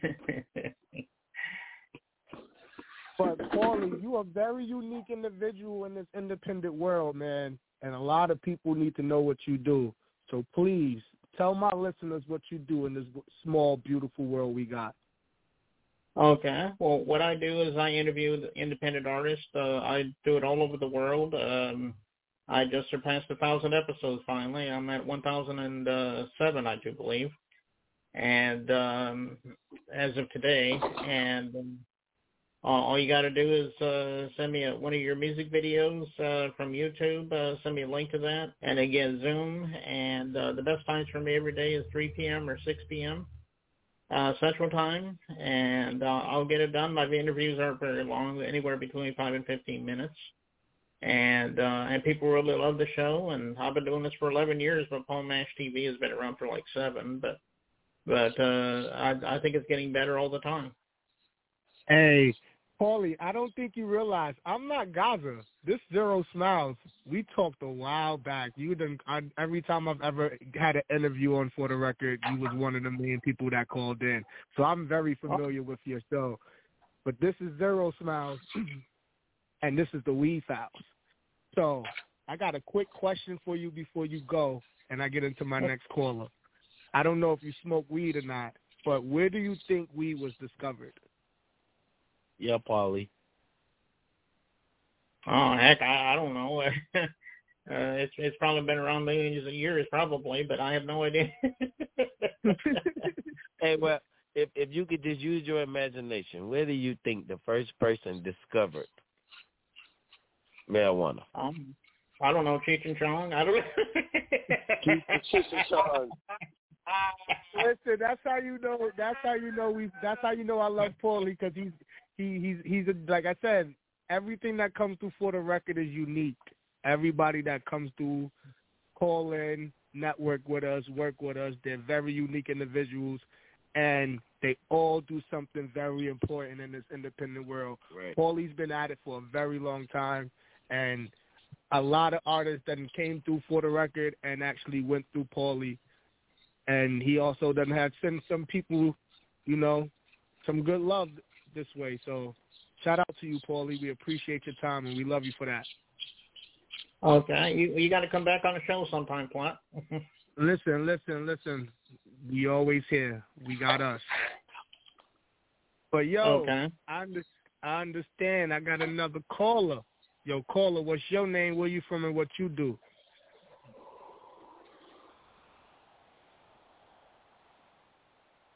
But, Paulie, you are a very unique individual in this independent world, man, and a lot of people need to know what you do. So please tell my listeners what you do in this small, beautiful world we got. Okay. Well, what I do is I interview the independent artists. I do it all over the world. I just surpassed 1,000 episodes finally. I'm at 1,007, I do believe. And as of today, and all you got to do is send me one of your music videos from YouTube. Send me a link to that. And again, Zoom. And the best times for me every day is 3 p.m. or 6 p.m. Central Time. And I'll get it done. My interviews aren't very long, anywhere between 5 and 15 minutes. And people really love the show. And I've been doing this for 11 years, but Paul Mash TV has been around for like 7. But I think it's getting better all the time. Hey, Paulie, I don't think you realize I'm not Gaza. This Zero Smiles, we talked a while back. Every time I've ever had an interview on For the Record, you was one of the main people that called in. So I'm very familiar with your show. But this is Zero Smiles, and this is the Weave House. So I got a quick question for you before you go, and I get into my next caller. I don't know if you smoke weed or not, but where do you think weed was discovered? Yeah, Paulie. Oh, heck, I don't know. It's probably been around millions of years, probably, but I have no idea. Hey, well, if you could just use your imagination, where do you think the first person discovered marijuana? I don't know, Cheech and Chong. I don't know. Cheech and Chong. Listen, that's how you know I love Paulie, because he's like I said, everything that comes through For the Record is unique. Everybody that comes through, call in, network with us, work with us, they're very unique individuals, and they all do something very important in this independent world. Right. Paulie's been at it for a very long time, and a lot of artists that came through For the Record and actually went through Paulie. And he also done had sent some people, some good love this way. So shout out to you, Paulie. We appreciate your time, and we love you for that. Okay. You got to come back on the show sometime, Plant. Listen. We always here. We got us. But, yo, okay. I understand. I got another caller. Yo, caller, what's your name, where you from, and what you do?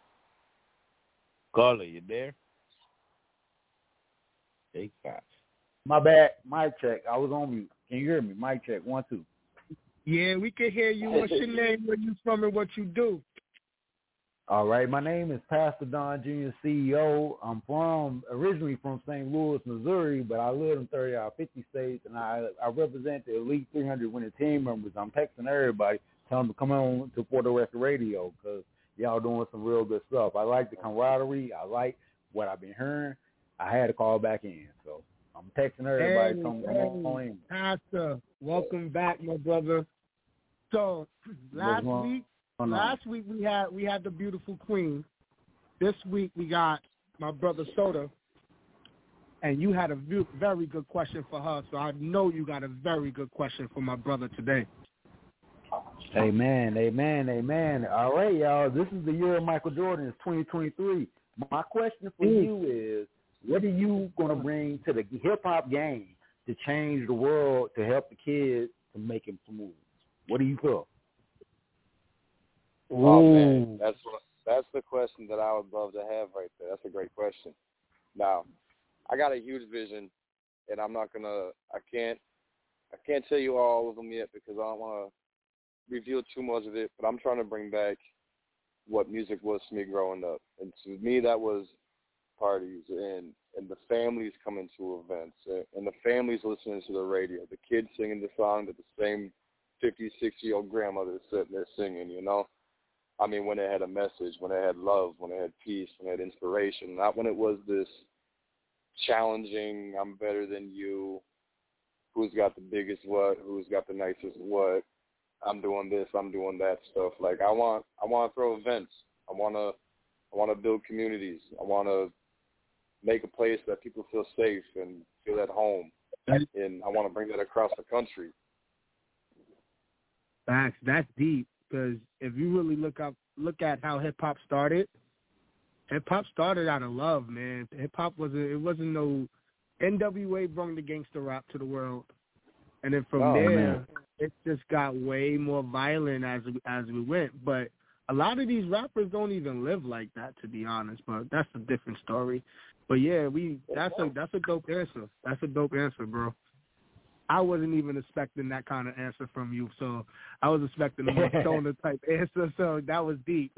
Caller, you there? Take 5. My bad. Mic check. I was on mute. Can you hear me? Mic check. 1, 2. Yeah, we can hear you. What's your name, where you from, and what you do? All right. My name is Pastor Don Jr., CEO. I'm originally from St. Louis, Missouri, but I live in 30 out of 50 states, and I represent the Elite 300 winning team members. I'm texting everybody, telling them to come on to For the Record Radio because y'all doing some real good stuff. I like the camaraderie. I like what I've been hearing. I had to call back in, so I'm texting everybody. Come on in. Pastor, welcome back, my brother. So last week we had the beautiful queen. This week we got my brother Soda, and you had a very good question for her. So I know you got a very good question for my brother today. Amen, amen, amen. All right, y'all. This is the year of Michael Jordan. It's 2023. My question for you is, what are you going to bring to the hip-hop game to change the world, to help the kids to make them move? What do you feel? Oh, man, that's the question that I would love to have right there. That's a great question. Now, I got a huge vision, and I can't tell you all of them yet because I don't want to reveal too much of it, but I'm trying to bring back what music was to me growing up. And to me, that was parties and the families coming to events and the families listening to the radio, the kids singing the song that the same 50, 60-year-old grandmother is sitting there singing, you know? I mean, when it had a message, when it had love, when it had peace, when it had inspiration, not when it was this challenging, I'm better than you, who's got the biggest what, who's got the nicest what, I'm doing this, I'm doing that stuff. Like, I want to throw events. I want to build communities. I want to make a place that people feel safe and feel at home. And I want to bring that across the country. That's deep, because if you really look at how hip-hop started out of love, man. Hip-hop wasn't no NWA brought the gangster rap to the world. And then from there, it just got way more violent as we went. But a lot of these rappers don't even live like that, to be honest. But that's a different story. But yeah, that's a dope answer. That's a dope answer, bro. I wasn't even expecting that kind of answer from you, so I was expecting a more stoner type answer. So that was deep.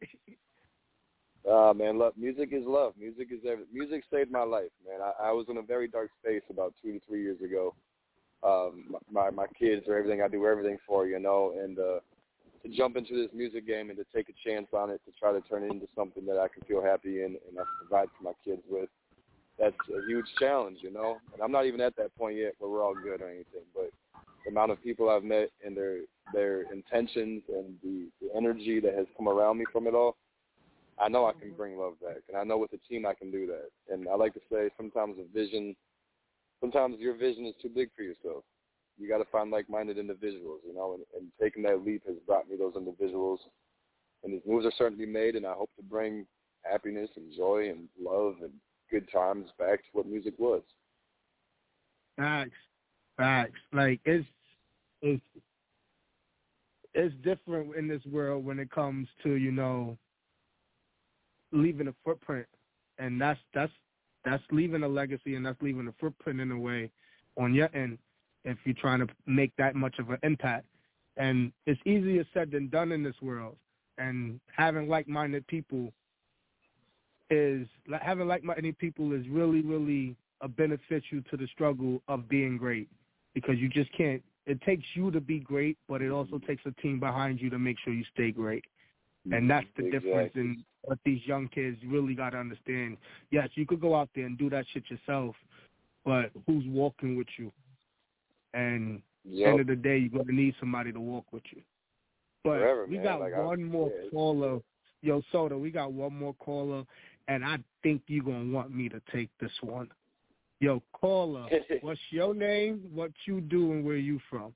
Man, look, music is love. Music is everything. Music saved my life, man. I was in a very dark space about 2 to 3 years ago. My kids are everything I do, everything for, you know, and to jump into this music game and to take a chance on it, to try to turn it into something that I can feel happy in and I can provide for my kids with, that's a huge challenge, you know. And I'm not even at that point yet where we're all good or anything, but the amount of people I've met and their intentions and the energy that has come around me from it all, I know I can bring love back. And I know with a team I can do that. And I like to say sometimes your vision is too big for yourself. You got to find like-minded individuals, you know, and taking that leap has brought me those individuals. And these moves are starting to be made, and I hope to bring happiness and joy and love and good times back to what music was. Facts. Like, it's different in this world when it comes to, you know, leaving a footprint. And that's leaving a legacy, and that's leaving a footprint in a way on your end if you're trying to make that much of an impact. And it's easier said than done in this world. And having like-minded people is really, really a beneficial to the struggle of being great, because you just can't. It takes you to be great, but it also takes a team behind you to make sure you stay great. And that's the difference in what these young kids really got to understand. Yes, you could go out there and do that shit yourself, but who's walking with you? And at the end of the day, you're going to need somebody to walk with you. But forever, we man. got one more caller. Yo, Soda, we got one more caller, and I think you're going to want me to take this one. Yo, caller, what's your name, what you do, and where you from?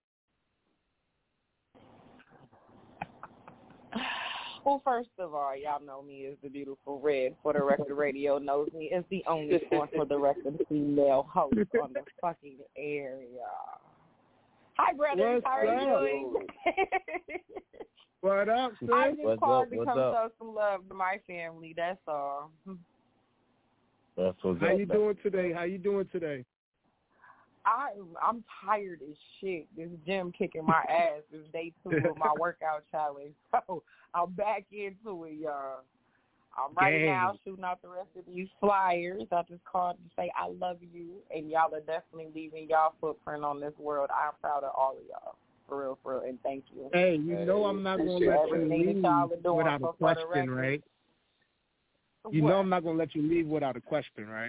Well, first of all, y'all know me as the beautiful Red. For the Record Radio knows me as the only one for the record female host on the fucking air, y'all. Hi, brothers. How are you doing? What up, sis? I just called to come show some love to my family. That's all. That's what's How you doing today? I'm tired as shit. This gym kicking my ass. This day 2 of my workout challenge. So I'm back into it, y'all. I'm right now shooting out the rest of these flyers. I just called to say I love you, and y'all are definitely leaving y'all footprint on this world. I'm proud of all of y'all. For real, and thank you. Hey, you know I'm not going to let you leave without a question, right? You know I'm not going to let you leave without a question, right?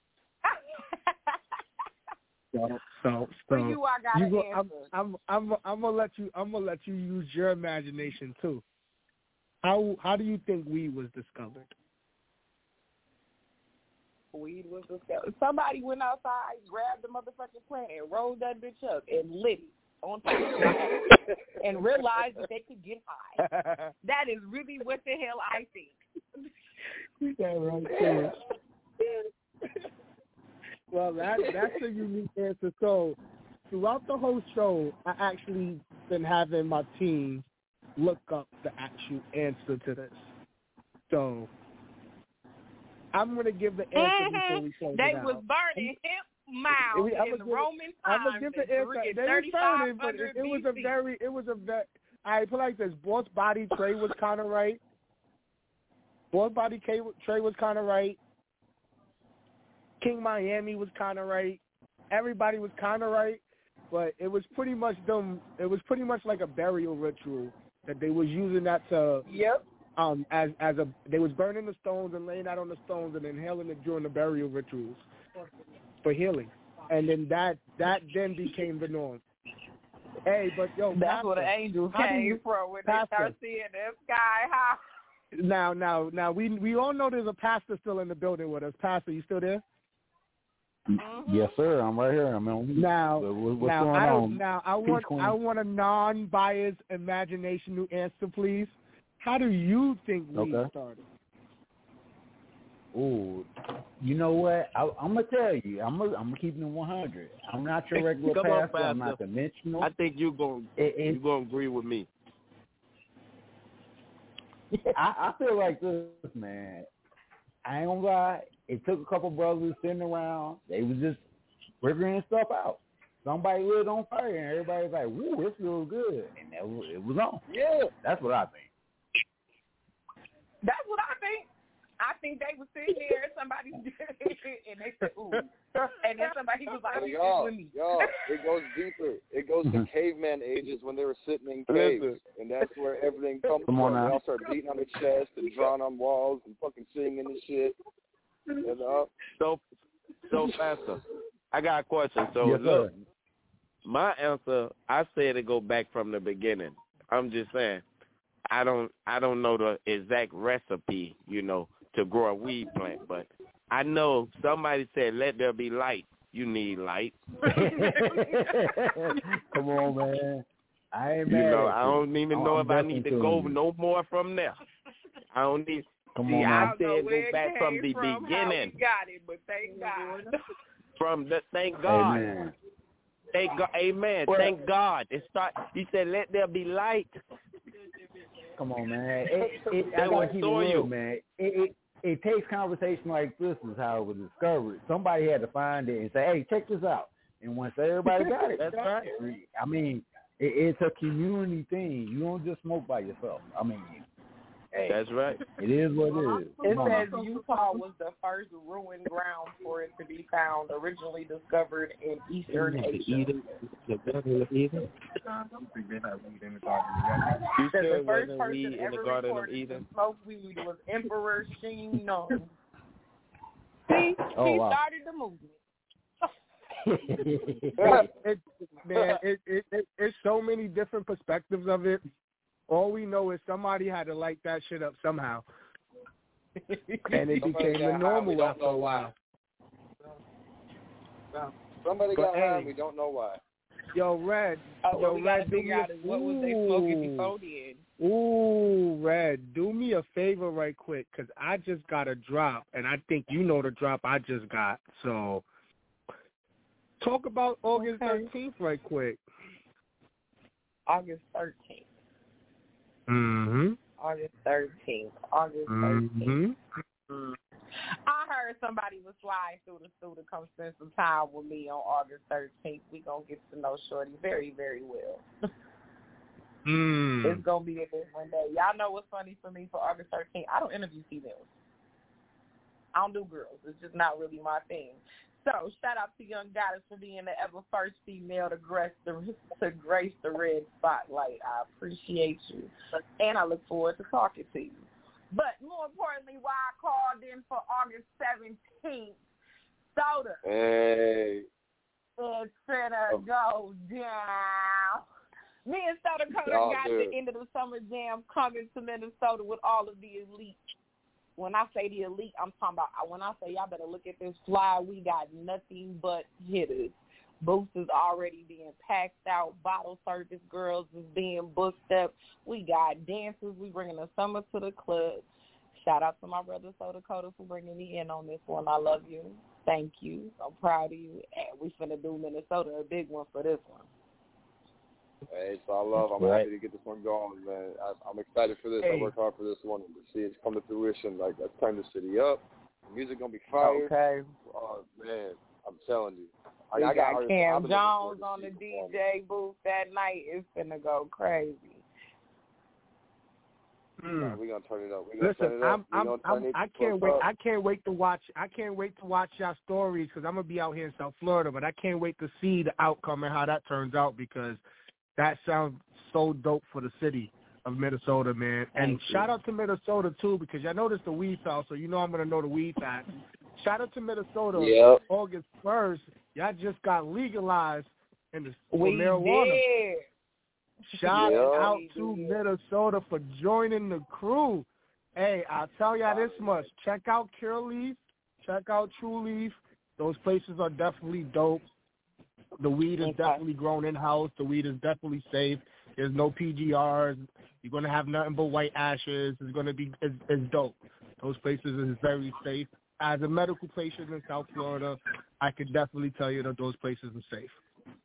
So for you, I got an answer. I'm gonna let you use your imagination too. How do you think weed was discovered? Weed was discovered. Somebody went outside, grabbed the motherfucking plant, and rolled that bitch up and lit it on top of the house and realized that they could get high. That is really what the hell I think. You got right too. Well, that's a unique answer. So, throughout the whole show, I actually been having my team look up the actual answer to this. So, I'm going to give the answer before we close They it out. was burning hemp mounds in the Roman times. I'm going to give the answer. They were burning, but it was a very, I put like this, Boss Body Trey was kind of right. Boss Body Trey was kind of right. King Miami was kind of right. Everybody was kind of right, but it was pretty much them. It was pretty much like a burial ritual that they was using that to. Yep. As a they was burning the stones and laying out on the stones and inhaling it during the burial rituals for healing, and then that then became the norm. Hey, but yo, that's Pastor, where the angels came from when they start seeing the sky high. Now we all know there's a pastor still in the building with us. Pastor, you still there? Mm-hmm. Yes, sir. I'm right here. I'm on. Now, what's going on? I want a non-biased imaginational answer, please. How do you think we started? Ooh, you know what? I'm gonna tell you. I'm gonna keep it 100. I'm not your regular pastor. I'm not conventional. I think you're gonna agree with me. I feel like this, man. I ain't gonna lie. It took a couple brothers sitting around. They was just figuring stuff out. Somebody lit on fire, and everybody was like, "Woo, this feels good," and it was on. Yeah, that's what I think. That's what I think. I think they were sitting there, and somebody and they said, "Ooh," and then somebody was like, "Y'all, it goes deeper. It goes to caveman ages when they were sitting in caves, and that's where everything comes from. They all start beating on the chest and drawing on walls and fucking singing and shit." You know? So, Pastor, I got a question. So, yes, look, my answer, I said it go back from the beginning. I'm just saying, I don't know the exact recipe, to grow a weed plant, but I know somebody said, "Let there be light." You need light. Come on, man. I ain't mad. I don't even know if I need to go no more from there. I don't need. Come on, I said go back from the beginning. We got it, but thank God. Thank God. Amen. Thank God. Amen. Well, thank God. He said, "Let there be light." Come on, man. I gotta keep it real, man. It takes conversation like this is how it was discovered. Somebody had to find it and say, "Hey, check this out." And once everybody got it, that's right. I mean, it's a community thing. You don't just smoke by yourself. I mean, hey, that's right. It is what it is. It says Utah was the first ruined ground for it to be found, originally discovered in Eastern Asia. You said the first wasn't person weed in ever the Garden of recorded Eden? to smoke weed was Emperor Xin Nong. He started the movement. It's so many different perspectives of it. All we know is somebody had to light that shit up somehow, and it became the normal after a while. Somebody got high, we don't know why. Yo, Red. Red, do me what was they smoking before then? Ooh, Red, do me a favor right quick, because I just got a drop, and I think you know the drop I just got. So, talk about August 13th right quick. August 13th. Mm-hmm. August 13th. Mm-hmm. I heard somebody was flying through the studio to come spend some time with me on August 13th. We gonna get to know Shorty very, very well. It's gonna be a different day. Y'all know what's funny for me for August 13th? I don't interview females. I don't do girls. It's just not really my thing. So shout out to Young Goddess for being the ever first female to grace the red spotlight. I appreciate you, and I look forward to talking to you. But more importantly, why I called in for August 17th, Soda. Hey. It's finna go down. Me and Soda Coda got the end of the summer jam coming to Minnesota with all of the elite. When I say the elite, I'm talking about, when I say y'all better look at this fly, we got nothing but hitters. Booths is already being packed out. Bottle service girls is being booked up. We got dancers. We bringing the summer to the club. Shout out to my brother Soda Coda for bringing me in on this one. I love you. Thank you. I'm proud of you. And we finna do Minnesota a big one for this one. Hey, so I'm happy to get this one going, man. I'm excited for this. I worked hard for this one to see it come to fruition. Like, let's turn the city up. The music gonna be fire. Okay. Oh man, I'm telling you. I got Cam Jones on the DJ booth that night. It's finna go crazy. We're gonna turn it up. Listen, I can't wait. I can't wait to watch y'all stories because I'm gonna be out here in South Florida. But I can't wait to see the outcome and how that turns out because that sounds so dope for the city of Minnesota, man. And shout out to Minnesota too because y'all noticed the weed fell, so you know I'm gonna know the weed facts. Shout out to Minnesota. Yep. August 1st, y'all just got legalized for we marijuana. Did. Shout out to Minnesota for joining the crew. Hey, I'll tell y'all this much. Check out Curaleaf. Check out True Leaf. Those places are definitely dope. The weed is definitely grown in-house. The weed is definitely safe. There's no PGRs. You're going to have nothing but white ashes. It's going to be it's dope. Those places is very safe. As a medical patient in South Florida, I can definitely tell you that those places are safe.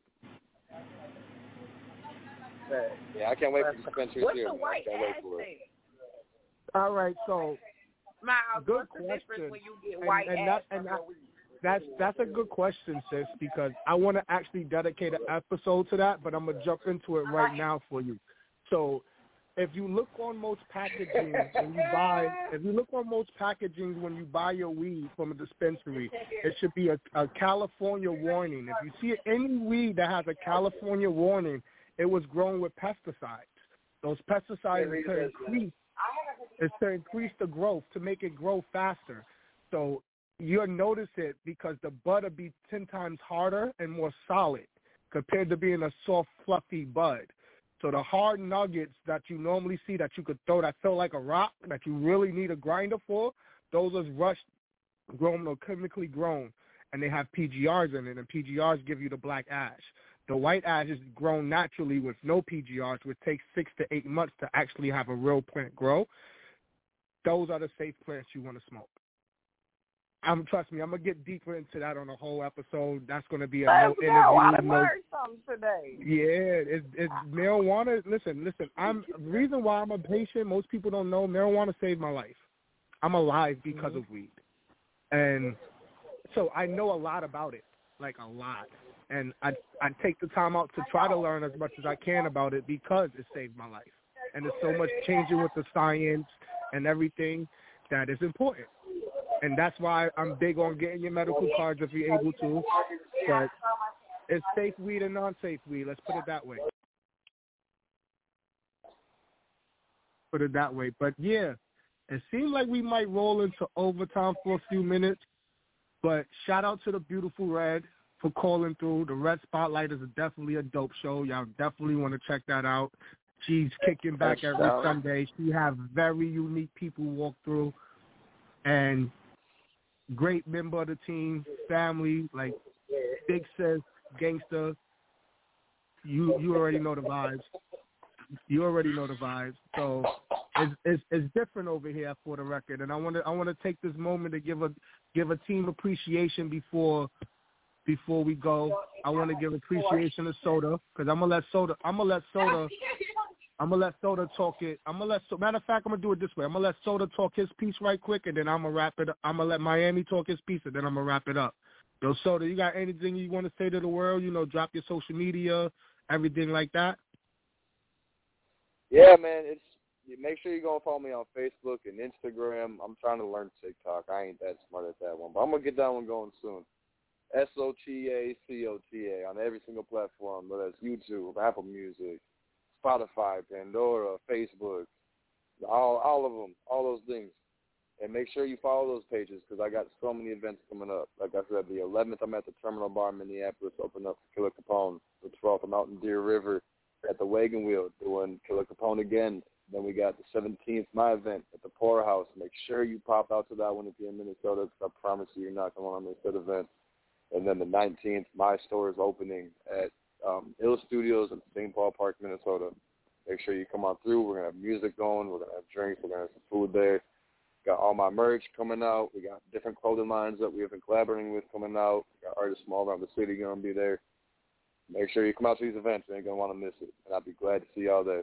Yeah, I can't wait for the dispensaries here. I can't wait for it. All right, so Miles, good what's the question. difference when you get white ash from your weed? That's a good question, sis, because I want to actually dedicate an episode to that, but I'm going to jump into it right now for you. So if you look on most packaging when you buy your weed from a dispensary, it should be a California warning. If you see any weed that has a California warning, it was grown with pesticides. Those pesticides is to increase the growth, to make it grow faster. So you'll notice it because the bud will be 10 times harder and more solid compared to being a soft, fluffy bud. So the hard nuggets that you normally see that you could throw that feel like a rock, that you really need a grinder for, those are rushed, grown or chemically grown, and they have PGRs in it, and PGRs give you the black ash. The white ash is grown naturally with no PGRs, which takes 6 to 8 months to actually have a real plant grow. Those are the safe plants you want to smoke. Trust me, I'm going to get deeper into that on a whole episode. That's going to be a no interview. I learned something today. Yeah, it's marijuana. Listen, the reason why I'm a patient, most people don't know, marijuana saved my life. I'm alive because of weed. And so I know a lot about it, like a lot. And I take the time out to try to learn as much as I can about it because it saved my life. And there's so much changing with the science and everything that is important. And that's why I'm big on getting your medical cards if you're able to. But it's safe weed and non-safe weed. Let's put it that way. But, yeah, it seems like we might roll into overtime for a few minutes. But shout out to the beautiful Red for calling through. The Red Spotlight is definitely a dope show. Y'all definitely want to check that out. She's kicking back every Sunday. She have very unique people walk through. And great member of the team, family, like Big Sis, Gangster. You already know the vibes. So it's different over here for the record, and I want to take this moment to give a team appreciation before we go. I want to give appreciation to Soda because I'm gonna let Soda I'm gonna let Soda talk it. Matter of fact, I'm gonna do it this way. I'm gonna let Soda talk his piece right quick, and then I'm gonna wrap it up. I'm gonna let Miami talk his piece, and then I'm gonna wrap it up. Yo, Soda, you got anything you want to say to the world? You know, drop your social media, everything like that. Yeah, man. Make sure you go and follow me on Facebook and Instagram. I'm trying to learn TikTok. I ain't that smart at that one, but I'm gonna get that one going soon. SOTACOTA on every single platform, whether it's YouTube, Apple Music, Spotify, Pandora, Facebook, all of them, all those things. And make sure you follow those pages because I got so many events coming up. Like I said, the 11th, I'm at the Terminal Bar in Minneapolis, open up for Killer Capone. The 12th, I'm out in Deer River at the Wagon Wheel doing Killer Capone again. Then we got the 17th, my event at the Poorhouse. Make sure you pop out to that one if you're in Minnesota because I promise you're not going to want to miss that event. And then the 19th, my store is opening at Ill Studios in St. Paul Park, Minnesota. Make sure you come on through. We're going to have music going. We're going to have drinks. We're going to have some food there. Got all my merch coming out. We got different clothing lines that we have been collaborating with coming out. We got artists from all around the city going to be there. Make sure you come out to these events. You ain't going to want to miss it. And I'll be glad to see y'all there.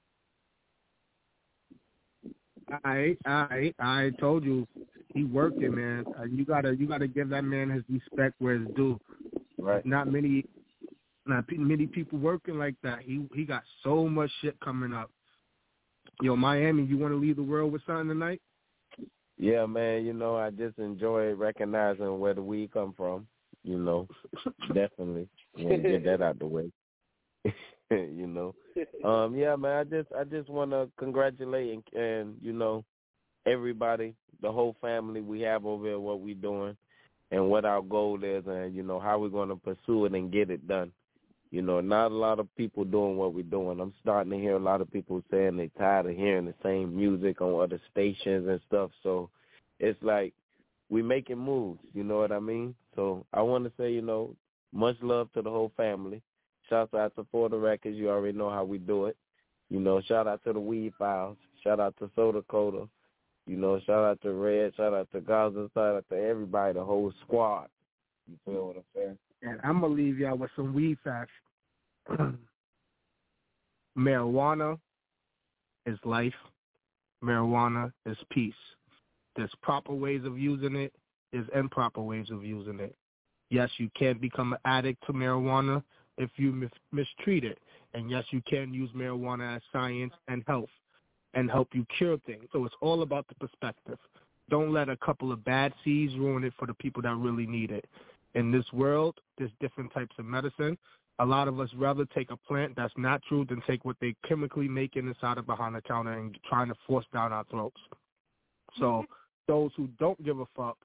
I told you he working, man. You gotta give that man his respect where it's due. Right. Not many people working like that. He got so much shit coming up. Yo, Miami, you want to leave the world with something tonight? Yeah, man. You know, I just enjoy recognizing where the weed come from. You know, definitely. You want to get that out the way. You know, yeah, man. I just want to congratulate and you know everybody, the whole family we have over here, what we doing, and what our goal is, and you know how we're going to pursue it and get it done. You know, not a lot of people doing what we're doing. I'm starting to hear a lot of people saying they're tired of hearing the same music on other stations and stuff. So it's like we making moves. You know what I mean? So I want to say, you know, much love to the whole family. Shout out to For the Records. You already know how we do it. You know, shout out to the Weed Files. Shout out to Soda Coda. You know, shout out to Red. Shout out to Gaza. Shout out to everybody, the whole squad. You feel what I'm saying? And I'm going to leave y'all with some weed facts. Marijuana is life. Marijuana is peace. There's proper ways of using it. There's improper ways of using it. Yes, you can become an addict to marijuana if you mistreat it. And yes, you can use marijuana as science and health and help you cure things. So it's all about the perspective. Don't let a couple of bad seeds ruin it for the people that really need it. In this world, there's different types of medicine. A lot of us rather take a plant that's natural than take what they chemically make inside of behind the counter and trying to force down our throats. So those who don't give a fuck,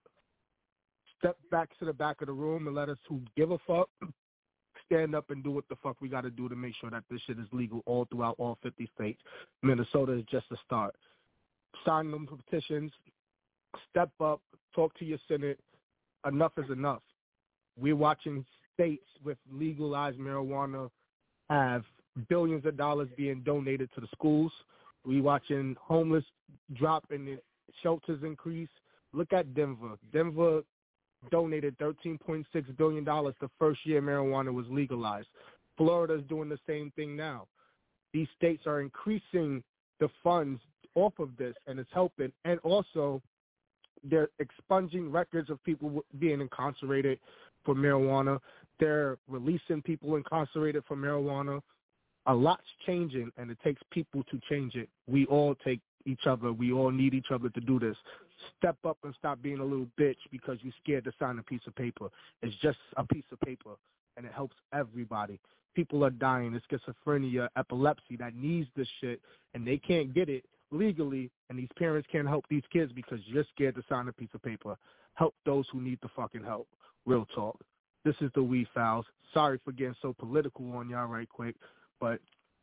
step back to the back of the room and let us who give a fuck stand up and do what the fuck we got to do to make sure that this shit is legal all throughout all 50 states. Minnesota is just a start. Sign them petitions, step up, talk to your Senate. Enough is enough. We're watching states with legalized marijuana have billions of dollars being donated to the schools. We're watching homeless drop and the shelters increase. Look at Denver. Denver donated $13.6 billion the first year marijuana was legalized. Florida's doing the same thing now. These states are increasing the funds off of this, and it's helping. And also, they're expunging records of people being incarcerated for marijuana. They're releasing people incarcerated for marijuana. A lot's changing, and it takes people to change it. We all take each other. We all need each other to do this. Step up and stop being a little bitch because you're scared to sign a piece of paper. It's just a piece of paper, and it helps everybody. People are dying. It's schizophrenia, epilepsy that needs this shit, and they can't get it legally, and these parents can't help these kids because you're scared to sign a piece of paper. Help those who need the fucking help. Real talk. This is the Weed Files. Sorry for getting so political on y'all right quick, but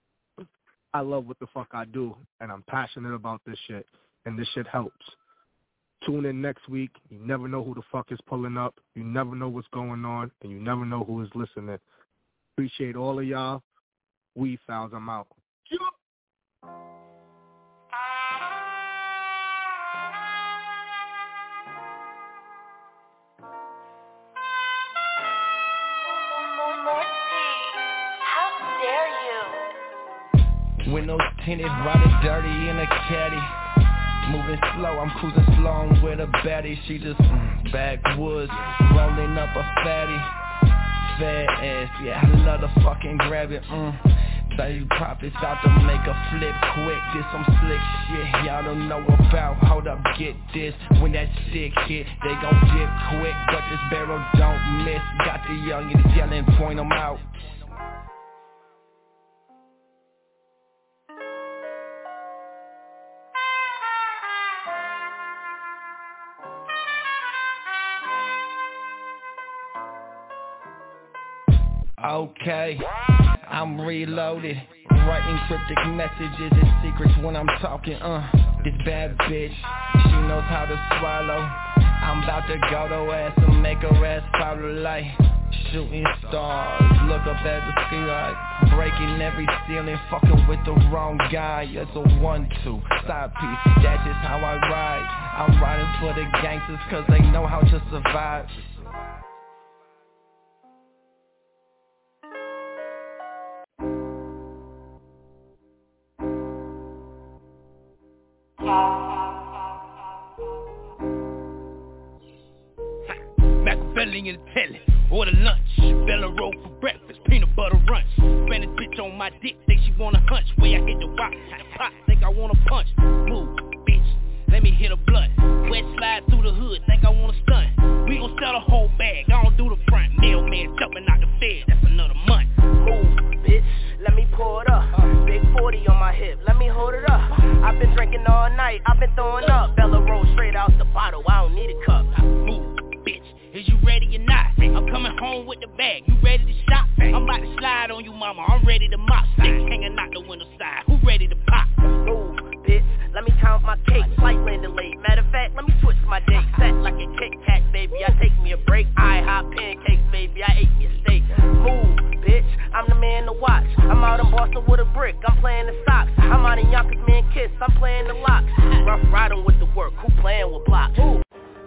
I love what the fuck I do, and I'm passionate about this shit, and this shit helps. Tune in next week. You never know who the fuck is pulling up. You never know what's going on, and you never know who is listening. Appreciate all of y'all. Weed Files, I'm out. How dare you? Windows tinted, riding dirty in a caddy. Moving slow, I'm cruising slow with a baddie. She just backwoods, rolling up a fatty. Fat ass, yeah, I love to fucking grab it. 30 profits out to make a flip quick. This some slick shit y'all don't know about. Hold up, get this. When that stick hit, they gon' dip quick, but this barrel don't miss. Got the youngins yelling, point them out. Okay, I'm reloaded, writing cryptic messages and secrets when I'm talking, this bad bitch, she knows how to swallow. I'm about to go to ass and make her ass follow like shooting stars. Look up at the sky, breaking every ceiling, fucking with the wrong guy. It's a 1-2 side piece, that's just how I ride. I'm riding for the gangsters cause they know how to survive. Machiavelli in the telly, order lunch, Bella roll for breakfast, peanut butter runch. Spanish bitch on my dick, think she wanna hunch. Way I hit the rock, pop, think I wanna punch. Move, bitch, let me hit a blunt. Wet slide through the hood, think I wanna stunt. We gon' sell the whole bag, I don't do the front. Mailman jumping out the fed, that's another month. Move, bitch, let me pour it up. Big 40 on my hip, let me hold it up. I've been drinking all night, I've been throwing up. Bella roll straight out the bottle, I don't need a cup. Move, bitch, is you ready or not? I'm coming home with the bag, you ready to shop? I'm about to slide on you, mama, I'm ready to mop. Sticks hanging out the window side, who ready to pop? Move, bitch, let me count my cake. Flight landing late, matter of fact, let me switch my date. Set like a Kit Kat, baby, I take me a break. I hop pancakes, baby, I ate me a steak. Move, bitch, I'm the man to watch. I'm out in Boston with a brick, I'm playing the socks. I'm out in Yonkers, man, Kiss, I'm playing the locks. Rough riding with the work, who playing with blocks? Ooh.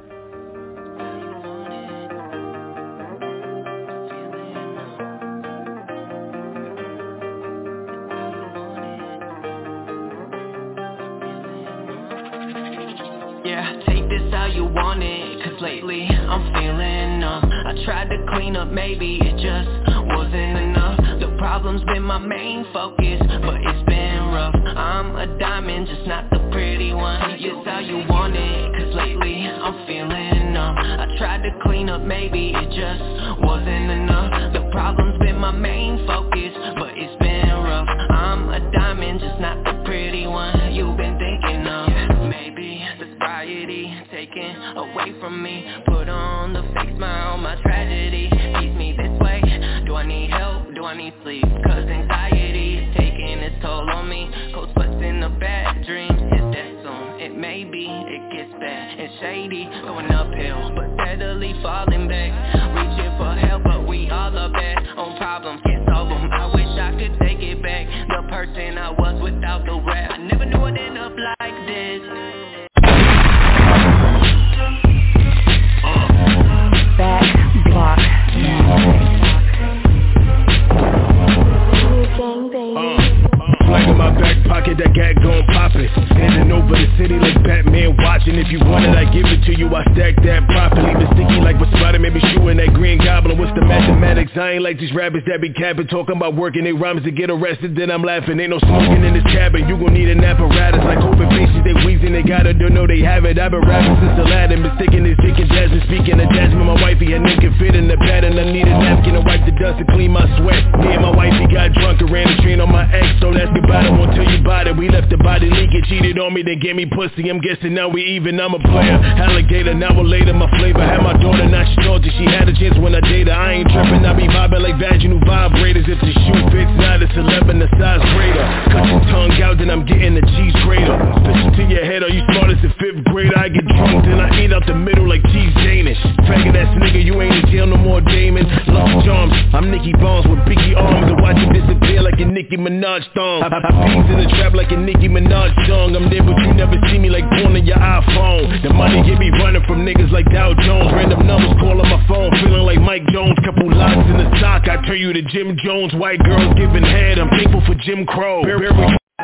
Yeah, take this how you want it, cause lately I'm feeling numb. I tried to clean up, maybe it just wasn't enough. The problem's been my main focus, but it's been rough. I'm a diamond, just not the pretty one. Take this how you want it, cause lately I'm feeling numb. I tried to clean up, maybe it just wasn't enough. The problem's been my main focus, but it's been rough. I'm a diamond, just not the pretty one you've been thinking of. Maybe the sobriety taken away from me, put on the fake smile, my tragedy keeps me this way. Do I need help? Do I need sleep? Cause anxiety is taking its toll on me. Cold sweats in the bad dreams, is that soon? It may be, it gets bad and shady, going uphill but steadily falling back. Reaching for help but we all are bad on problems, can't solve them. I wish I could take it back, the person I was without the rap. I never knew I'd end up like this. Back block. Flag in my back pocket, that gat gon' pop it. Standing over the city like Batman watching. If you want it, I give it to you, I stack that profit. Leave it sticky like with Spider, maybe shooting that green goblin. What's the mathematics? I ain't like these rappers that be capping, talking about working their rhymes to get arrested. Then I'm laughing, ain't no smoking in this cabin. You gon' need an apparatus like COVID patients. They wheezing, they gotta don't know they have it. I've been rapping since Aladdin, mistaking this dick and Jasmine. Speaking of Jasmine, my wifey, her name can fit in the pattern. I need a napkin to wipe the dust and clean my sweat. Me and my wifey got drunk and ran the train on my ex. Don't ask about it, won't tell you about it. We left the body leaking, cheated on me, then gave me pussy. I'm guessing now we even, I'm a player. Alligator, now a later, my flavor. Had my daughter, now she told you she had a chance when I dated. I ain't tripping, I be vibing like vaginal vibrators. If the shoe fits not, it's 11, the size greater. Cut your tongue out, then I'm getting the cheese grater. Pistol to your head, are you smart as a 5th grader? I get drunk, then I eat out the middle like cheese Danish. Faggot ass nigga, you ain't in jail no more, Damon. Love charms, I'm Nicky Bones with Biggie arms. And watch him disappear like a Nicki Minaj thong. I peas in the trap like a Nicki Minaj song. I'm there but you never see me like porn on your iPhone. The money get me running from niggas like Dow Jones. Random numbers call on my phone, feeling like Mike Jones. Couple locks in the sock, I turn you to Jim Jones. White girls giving head, I'm thankful for Jim Crow.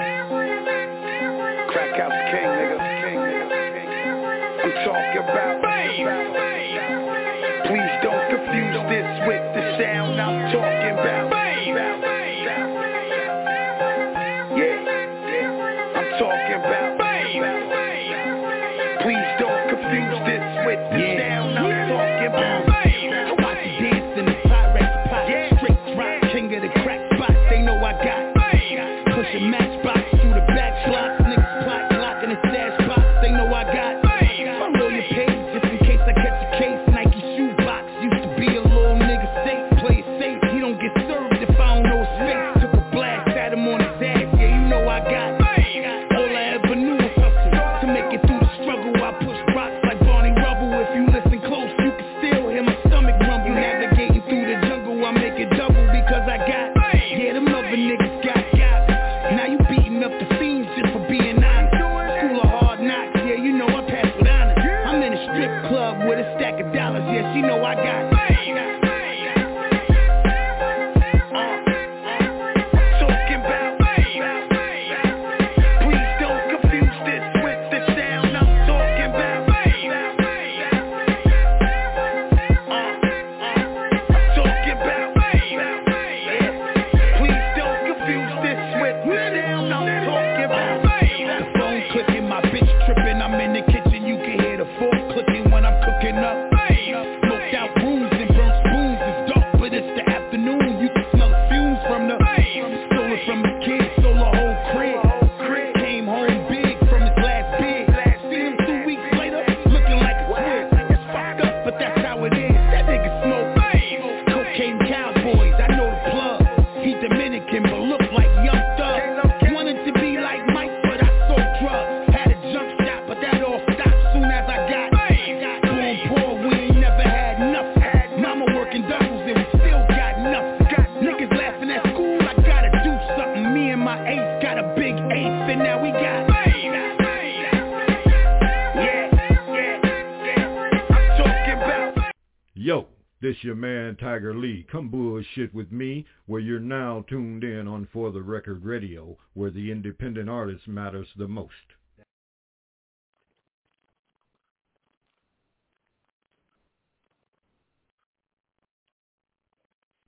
This your man Tiger Lee. Come bullshit with me, where you're now tuned in on For the Record Radio, where the independent artist matters the most.